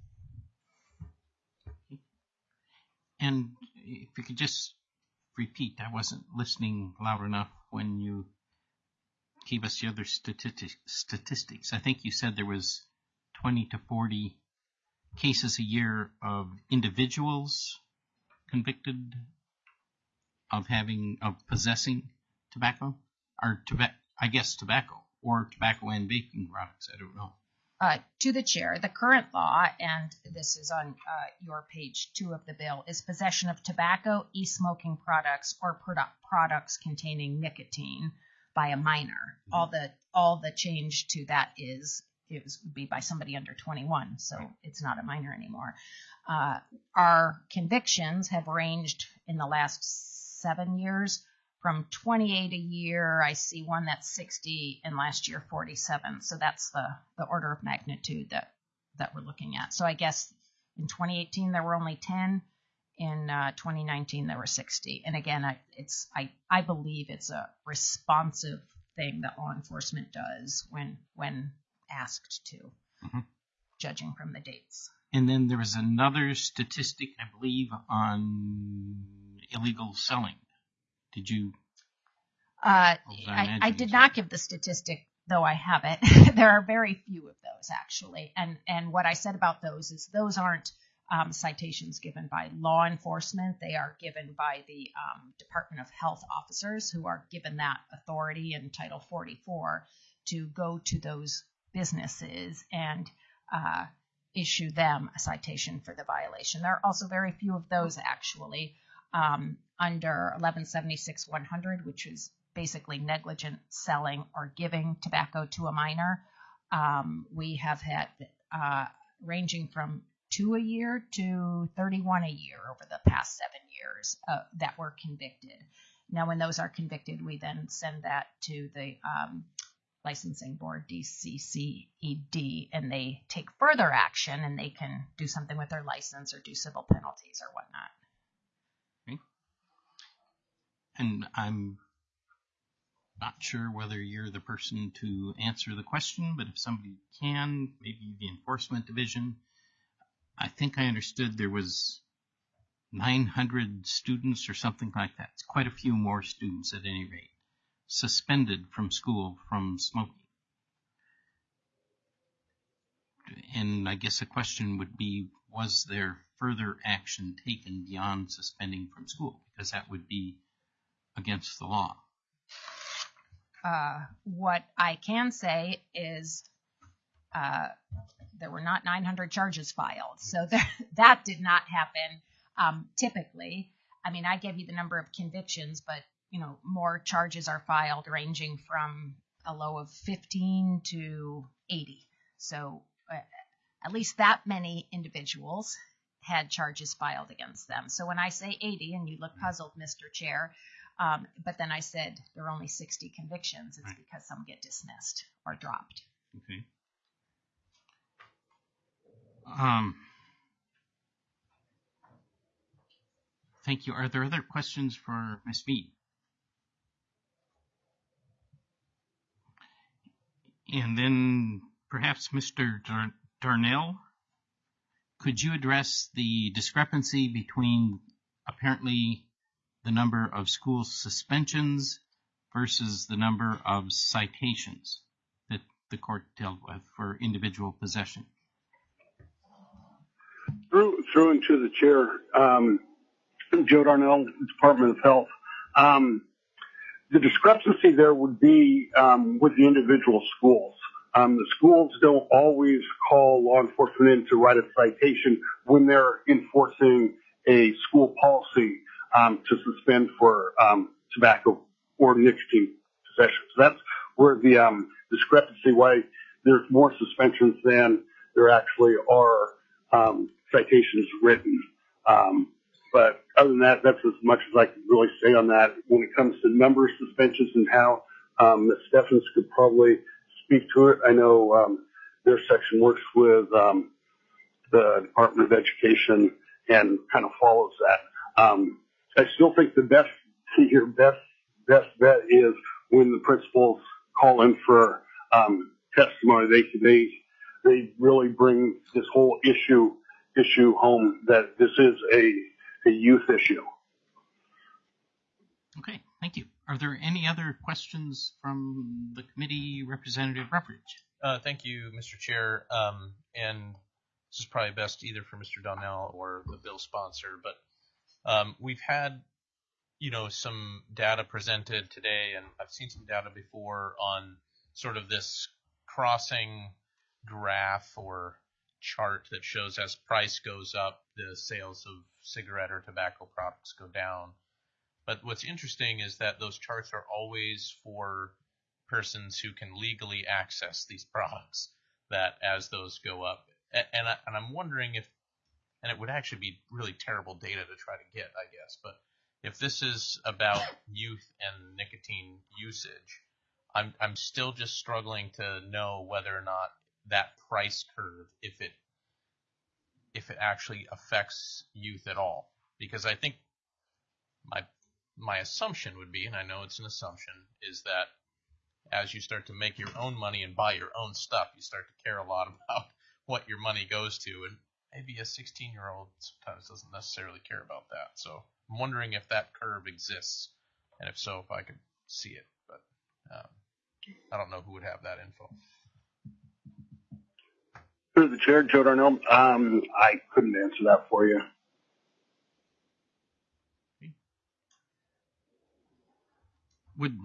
And if you could just repeat, I wasn't listening loud enough when you gave us the other statistics. I think you said there was 20 to 40 cases a year of individuals convicted of possessing tobacco, or tobacco, or tobacco and vaping products. I don't know. To the chair, the current law, and this is on your page 2 of the bill, is possession of tobacco, e-smoking products, or products containing nicotine by a minor. Mm-hmm. All the change to that would be by somebody under 21, so it's not a minor anymore. Our convictions have ranged in the last 7 years from 28 a year. I see one that's 60, and last year 47. So that's the order of magnitude that we're looking at. So I guess in 2018 there were only 10. In 2019 there were 60. And again, I believe it's a responsive thing that law enforcement does when asked to, mm-hmm. judging from the dates. And then there was another statistic, I believe, on illegal selling. Did you? I did not give the statistic, though I have it. There are very few of those, actually. And what I said about those is those aren't citations given by law enforcement. They are given by the Department of Health officers, who are given that authority in Title 44 to go to those businesses and issue them a citation for the violation. There are also very few of those, actually. Under 1176-100, which is basically negligent selling or giving tobacco to a minor, we have had ranging from 2 a year to 31 a year over the past 7 years that were convicted. Now, when those are convicted, we then send that to the licensing board, DCCED, and they take further action, and they can do something with their license or do civil penalties or whatnot. Okay. And I'm not sure whether you're the person to answer the question, but if somebody can, maybe the enforcement division. I think I understood there was 900 students or something like that. It's quite a few more students at any rate, suspended from school from smoking. And I guess the question would be, was there further action taken beyond suspending from school, because that would be against the law. What I can say is there were not 900 charges filed, so that did not happen typically. I mean, I gave you the number of convictions, but more charges are filed, ranging from a low of 15 to 80. So at least that many individuals had charges filed against them. So when I say 80, and you look puzzled, Mr. Chair, but then I said there are only 60 convictions, it's because some get dismissed or dropped. Okay. Thank you. Are there other questions for Ms. Mead? And then perhaps Mr. Darnell, could you address the discrepancy between apparently the number of school suspensions versus the number of citations that the court dealt with for individual possession? Through into the chair, Joe Darnell, Department of Health. The discrepancy there would be with the individual schools. The schools don't always call law enforcement in to write a citation when they're enforcing a school policy to suspend for tobacco or nicotine possession. So that's where the discrepancy, why there's more suspensions than there actually are citations written. But other than that, that's as much as I can really say on that. When it comes to number of suspensions and how Ms. Steffens could probably speak to it, I know their section works with the Department of Education and kind of follows that. I still think the best bet is when the principals call in for testimony. They really bring this whole issue home, that this is a youth issue. Okay, thank you. Are there any other questions from the committee, Representative Ruffridge? Thank you, Mr. Chair. And this is probably best either for Mr. Donnell or the bill sponsor, but we've had, some data presented today, and I've seen some data before on sort of this crossing graph or chart that shows as price goes up, the sales of cigarette or tobacco products go down. But what's interesting is that those charts are always for persons who can legally access these products, that as those go up. And I'm wondering if, and it would actually be really terrible data to try to get, I guess, but if this is about youth and nicotine usage, I'm still just struggling to know whether or not that price curve, if it actually affects youth at all. Because I think my assumption would be, and I know it's an assumption, is that as you start to make your own money and buy your own stuff, you start to care a lot about what your money goes to, and maybe a 16-year-old sometimes doesn't necessarily care about that. So I'm wondering if that curve exists, and if so, if I could see it. But I don't know who would have that info. Through the chair, Joe Darnell, I couldn't answer that for you. Would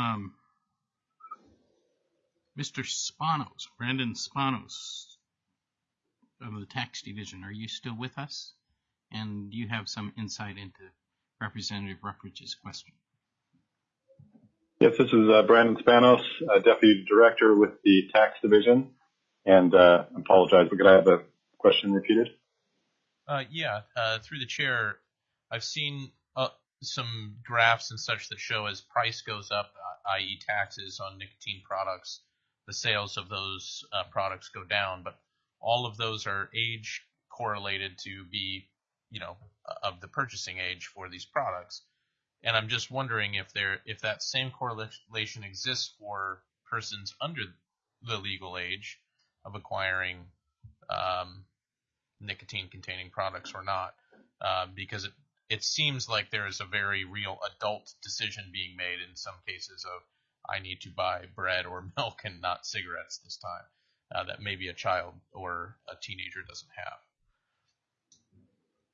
Mr. Spanos, Brandon Spanos of the Tax Division, are you still with us? And do you have some insight into Representative Ruffridge's question? Yes, this is Brandon Spanos, Deputy Director with the Tax Division. And I apologize, but could I have the question repeated? Through the chair, I've seen some graphs and such that show as price goes up, i.e. taxes on nicotine products, the sales of those products go down, but all of those are age correlated to be, of the purchasing age for these products. And I'm just wondering if that same correlation exists for persons under the legal age of acquiring nicotine-containing products or not, because it seems like there is a very real adult decision being made in some cases of, I need to buy bread or milk and not cigarettes this time, that maybe a child or a teenager doesn't have.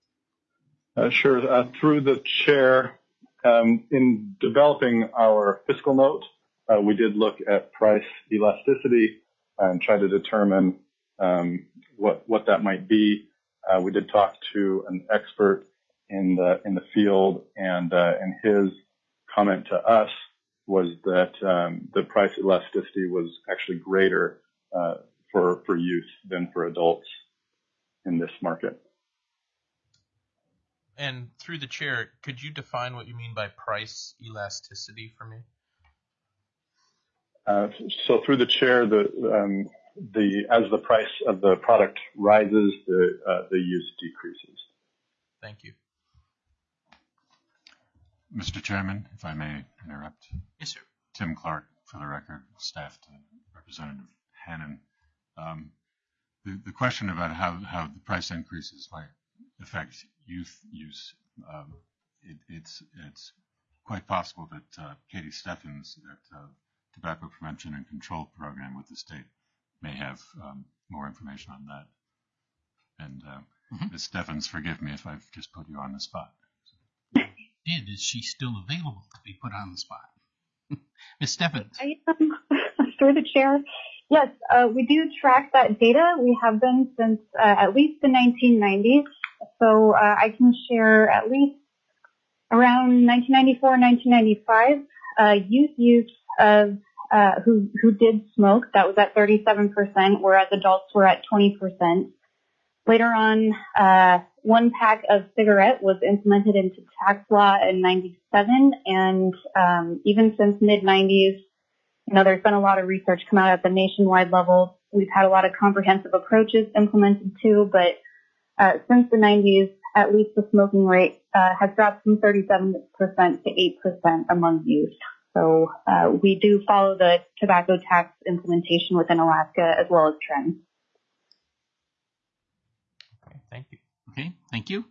Sure. Through the chair, in developing our fiscal note, we did look at price elasticity and try to determine what that might be. We did talk to an expert in the field, and his comment to us was that the price elasticity was actually greater for youth than for adults in this market. And through the chair, could you define what you mean by price elasticity for me? So through the chair, as the price of the product rises, the use decreases. Thank you. Mr. Chairman, if I may interrupt. Yes, sir. Tim Clark, for the record, staff to Representative Hannan. The question about how the price increases might affect youth use, it's quite possible that Katie Steffens at Tobacco Prevention and Control Program with the state may have more information on that. And Ms. Steffens, forgive me if I've just put you on the spot. Is she still available to be put on the spot? Ms. Steffens. Through the chair. Yes, we do track that data. We have been since at least the 1990s. So I can share at least around 1994, 1995, youth use of who did smoke. That was at 37%, whereas adults were at 20%. Later on, one pack of cigarette was implemented into tax law in 97, and even since mid-90s, there's been a lot of research come out at the nationwide level. We've had a lot of comprehensive approaches implemented too, but since the 90s, at least the smoking rate has dropped from 37% to 8% among youth. So we do follow the tobacco tax implementation within Alaska as well as trends. Thank you. Okay, thank you.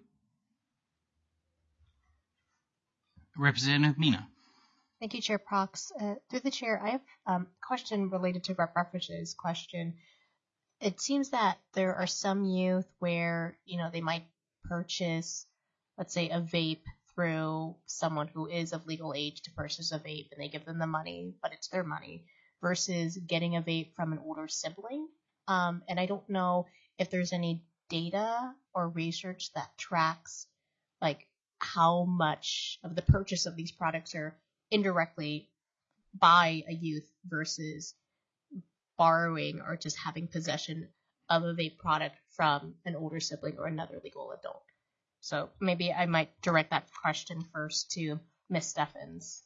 Representative Mina. Thank you, Chair Prox. Through the chair, I have a question related to Rep. Ruffridge's question. It seems that there are some youth where, they might purchase, let's say, a vape through someone who is of legal age to purchase a vape, and they give them the money, but it's their money, versus getting a vape from an older sibling. And I don't know if there's any data or research that tracks like how much of the purchase of these products are indirectly by a youth versus borrowing or just having possession of a vape product from an older sibling or another legal adult. So maybe I might direct that question first to Ms. Steffens.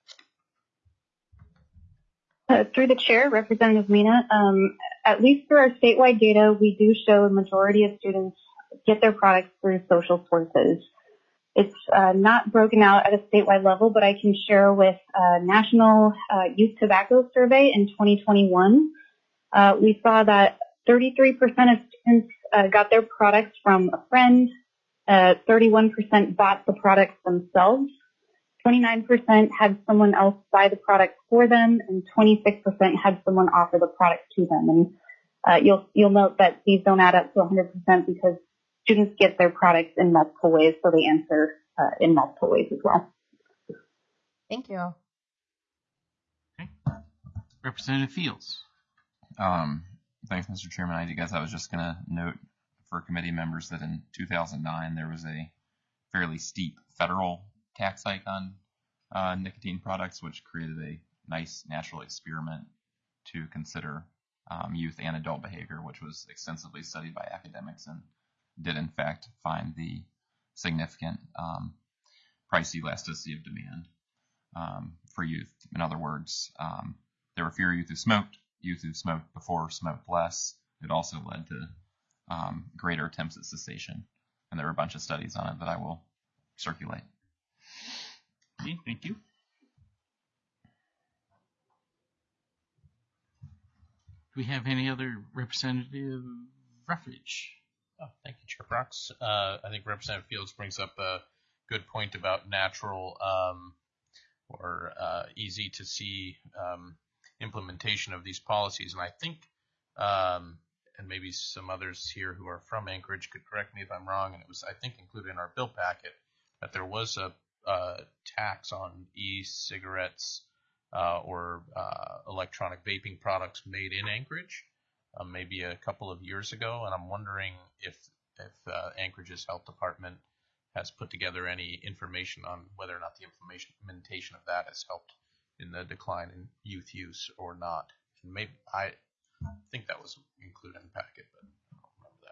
Through the chair, Representative Mina, at least through our statewide data, we do show a majority of students get their products through social sources. It's not broken out at a statewide level, but I can share with National Youth Tobacco Survey in 2021. We saw that 33% of students got their products from a friend, 31% bought the products themselves, 29% had someone else buy the product for them, and 26% had someone offer the product to them. And you'll note that these don't add up to 100% because students get their products in multiple ways, so they answer in multiple ways as well. Thank you. Okay. Representative Fields. Thanks, Mr. Chairman. I guess I was just going to note for committee members that in 2009 there was a fairly steep federal tax hike on nicotine products, which created a nice natural experiment to consider youth and adult behavior, which was extensively studied by academics and did in fact find the significant price elasticity of demand for youth. In other words, there were fewer youth who smoked before smoked less. It also led to greater attempts at cessation, and there are a bunch of studies on it that I will circulate. Okay, thank you. Do we have any other Representative Ruffridge? Oh, thank you, Chair Prox. I think Representative Fields brings up a good point about natural or easy to see implementation of these policies, and I think and maybe some others here who are from Anchorage could correct me if I'm wrong, and it was, I think, included in our bill packet, that there was a tax on e-cigarettes or electronic vaping products made in Anchorage, maybe a couple of years ago, and I'm wondering if Anchorage's health department has put together any information on whether or not the implementation of that has helped in the decline in youth use or not. And maybe I think that was included in the packet, but I don't remember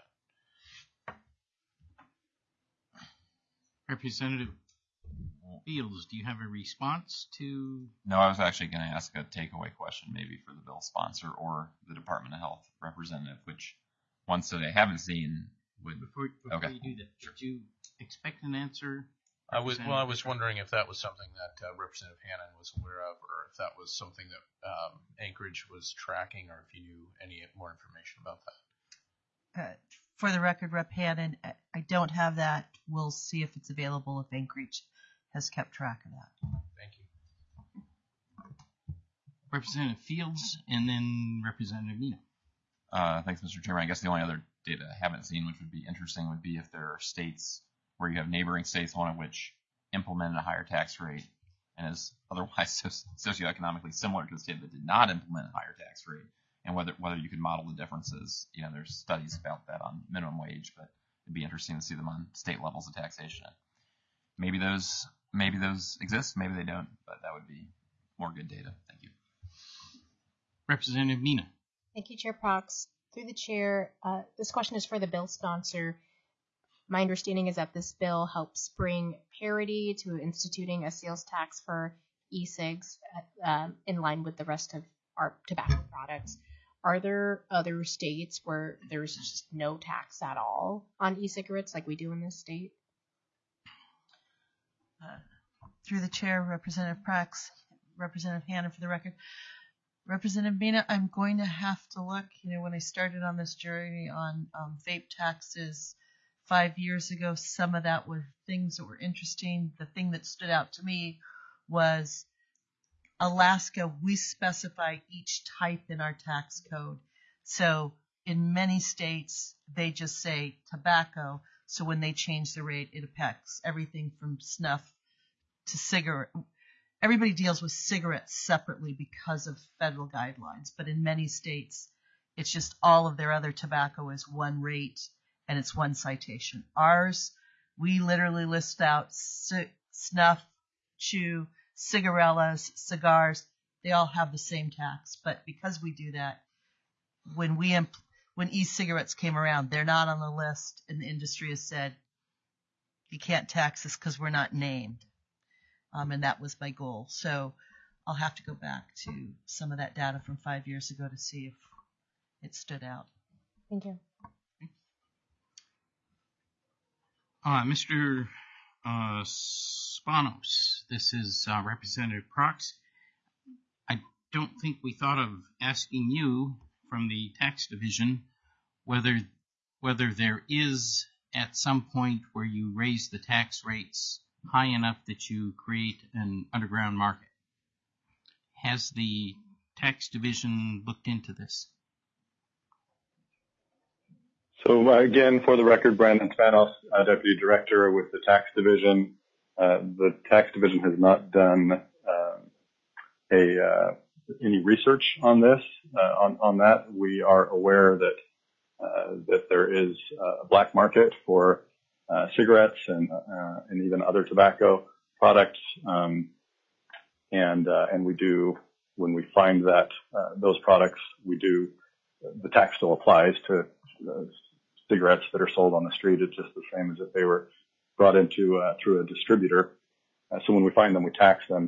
that. Representative Fields, do you have a response to? No, I was actually going to ask a takeaway question, maybe for the bill sponsor or the Department of Health representative, which ones that I haven't seen would. Before okay. you do that, did you expect an answer? I was wondering if that was something that Representative Hannon was aware of, or if that was something that Anchorage was tracking, or if you knew any more information about that. For the record, Rep. Hannon, I don't have that. We'll see if it's available if Anchorage has kept track of that. Thank you. Representative Fields, and then Representative Mina. Thanks, Mr. Chairman. I guess the only other data I haven't seen, which would be interesting, would be if there are states where you have neighboring states, one of which implemented a higher tax rate and is otherwise socioeconomically similar to the state that did not implement a higher tax rate, and whether you could model the differences. You know, there's studies about that on minimum wage, but it'd be interesting to see them on state levels of taxation. Maybe those exist, maybe they don't, but that would be more good data. Thank you. Representative Mina. Thank you, Chair Prox. Through the chair, this question is for the bill sponsor. My understanding is that this bill helps bring parity to instituting a sales tax for e-cigs in line with the rest of our tobacco products. Are there other states where there's just no tax at all on e-cigarettes like we do in this state? Through the chair, Representative Prax, Representative Hannon for the record. Representative Mina, I'm going to have to look. You know, when I started on this journey on vape taxes 5 years ago, some of that were things that were interesting. The thing that stood out to me was Alaska, we specify each type in our tax code. So in many states, they just say tobacco. So when they change the rate, it affects everything from snuff to cigarette. Everybody deals with cigarettes separately because of federal guidelines. But in many states, it's just all of their other tobacco is one rate and it's one citation. Ours, we literally list out snuff, chew, cigarellas, cigars. They all have the same tax. But because we do that, when e-cigarettes came around, they're not on the list, and the industry has said, you can't tax us because we're not named. And that was my goal. So I'll have to go back to some of that data from 5 years ago to see if it stood out. Thank you. Mr. Spanos, this is Representative Prox. I don't think we thought of asking you from the tax division whether there is at some point where you raise the tax rates high enough that you create an underground market. Has the tax division looked into this? So again, for the record, Brandon Spanos, Deputy Director with the Tax Division. The Tax Division has not done any research on this. On that, we are aware that there is a black market for cigarettes and even other tobacco products, and we do, when we find that those products, the tax still applies to cigarettes that are sold on the street. It's just the same as if they were brought into through a distributor. So when we find them, we tax them.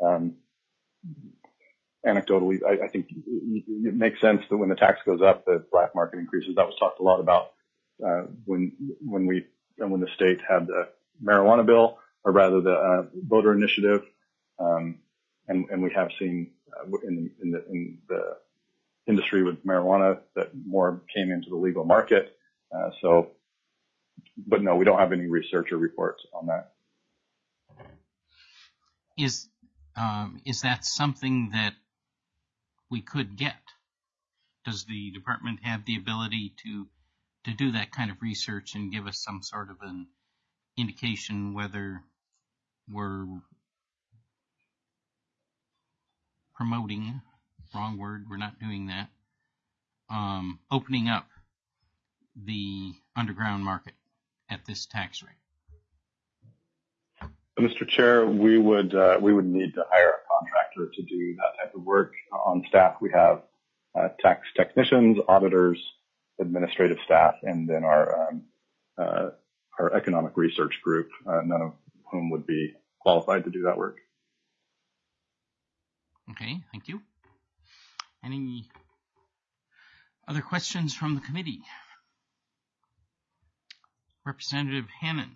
Anecdotally, I think it makes sense that when the tax goes up, the black market increases. That was talked a lot about when the state had the marijuana bill, or rather the voter initiative, and we have seen in the industry with marijuana that more came into the legal market. But no, we don't have any research or reports on that. Is that something that we could get? does the department have the ability to do that kind of research and give us some sort of an indication whether we're promoting, wrong word, we're not doing that, opening up the underground market at this tax rate? Mr. Chair, we would need to hire a contractor to do that type of work. On staff, we have tax technicians, auditors, administrative staff, and then our economic research group, none of whom would be qualified to do that work. Okay, thank you. Any other questions from the committee? Representative Hannan.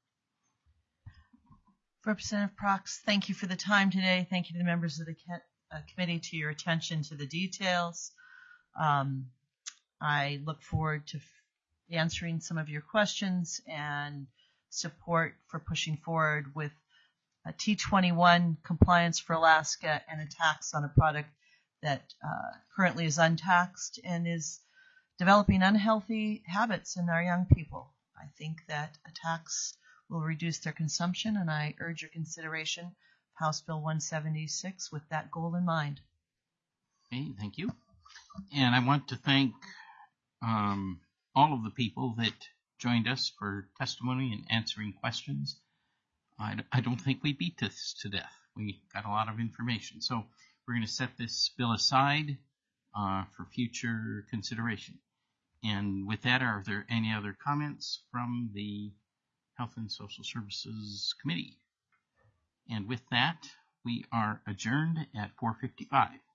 Representative Prox, thank you for the time today. Thank you to the members of the committee to your attention to the details. I look forward to answering some of your questions and support for pushing forward with a T21 compliance for Alaska and a tax on a product that currently is untaxed and is developing unhealthy habits in our young people. I think that a tax will reduce their consumption, and I urge your consideration of House Bill 176 with that goal in mind. Okay, thank you. And I want to thank all of the people that joined us for testimony and answering questions. I don't think we beat this to death. We got a lot of information. So we're going to set this bill aside for future consideration. And with that, are there any other comments from the Health and Social Services Committee? And with that, we are adjourned at 4:55.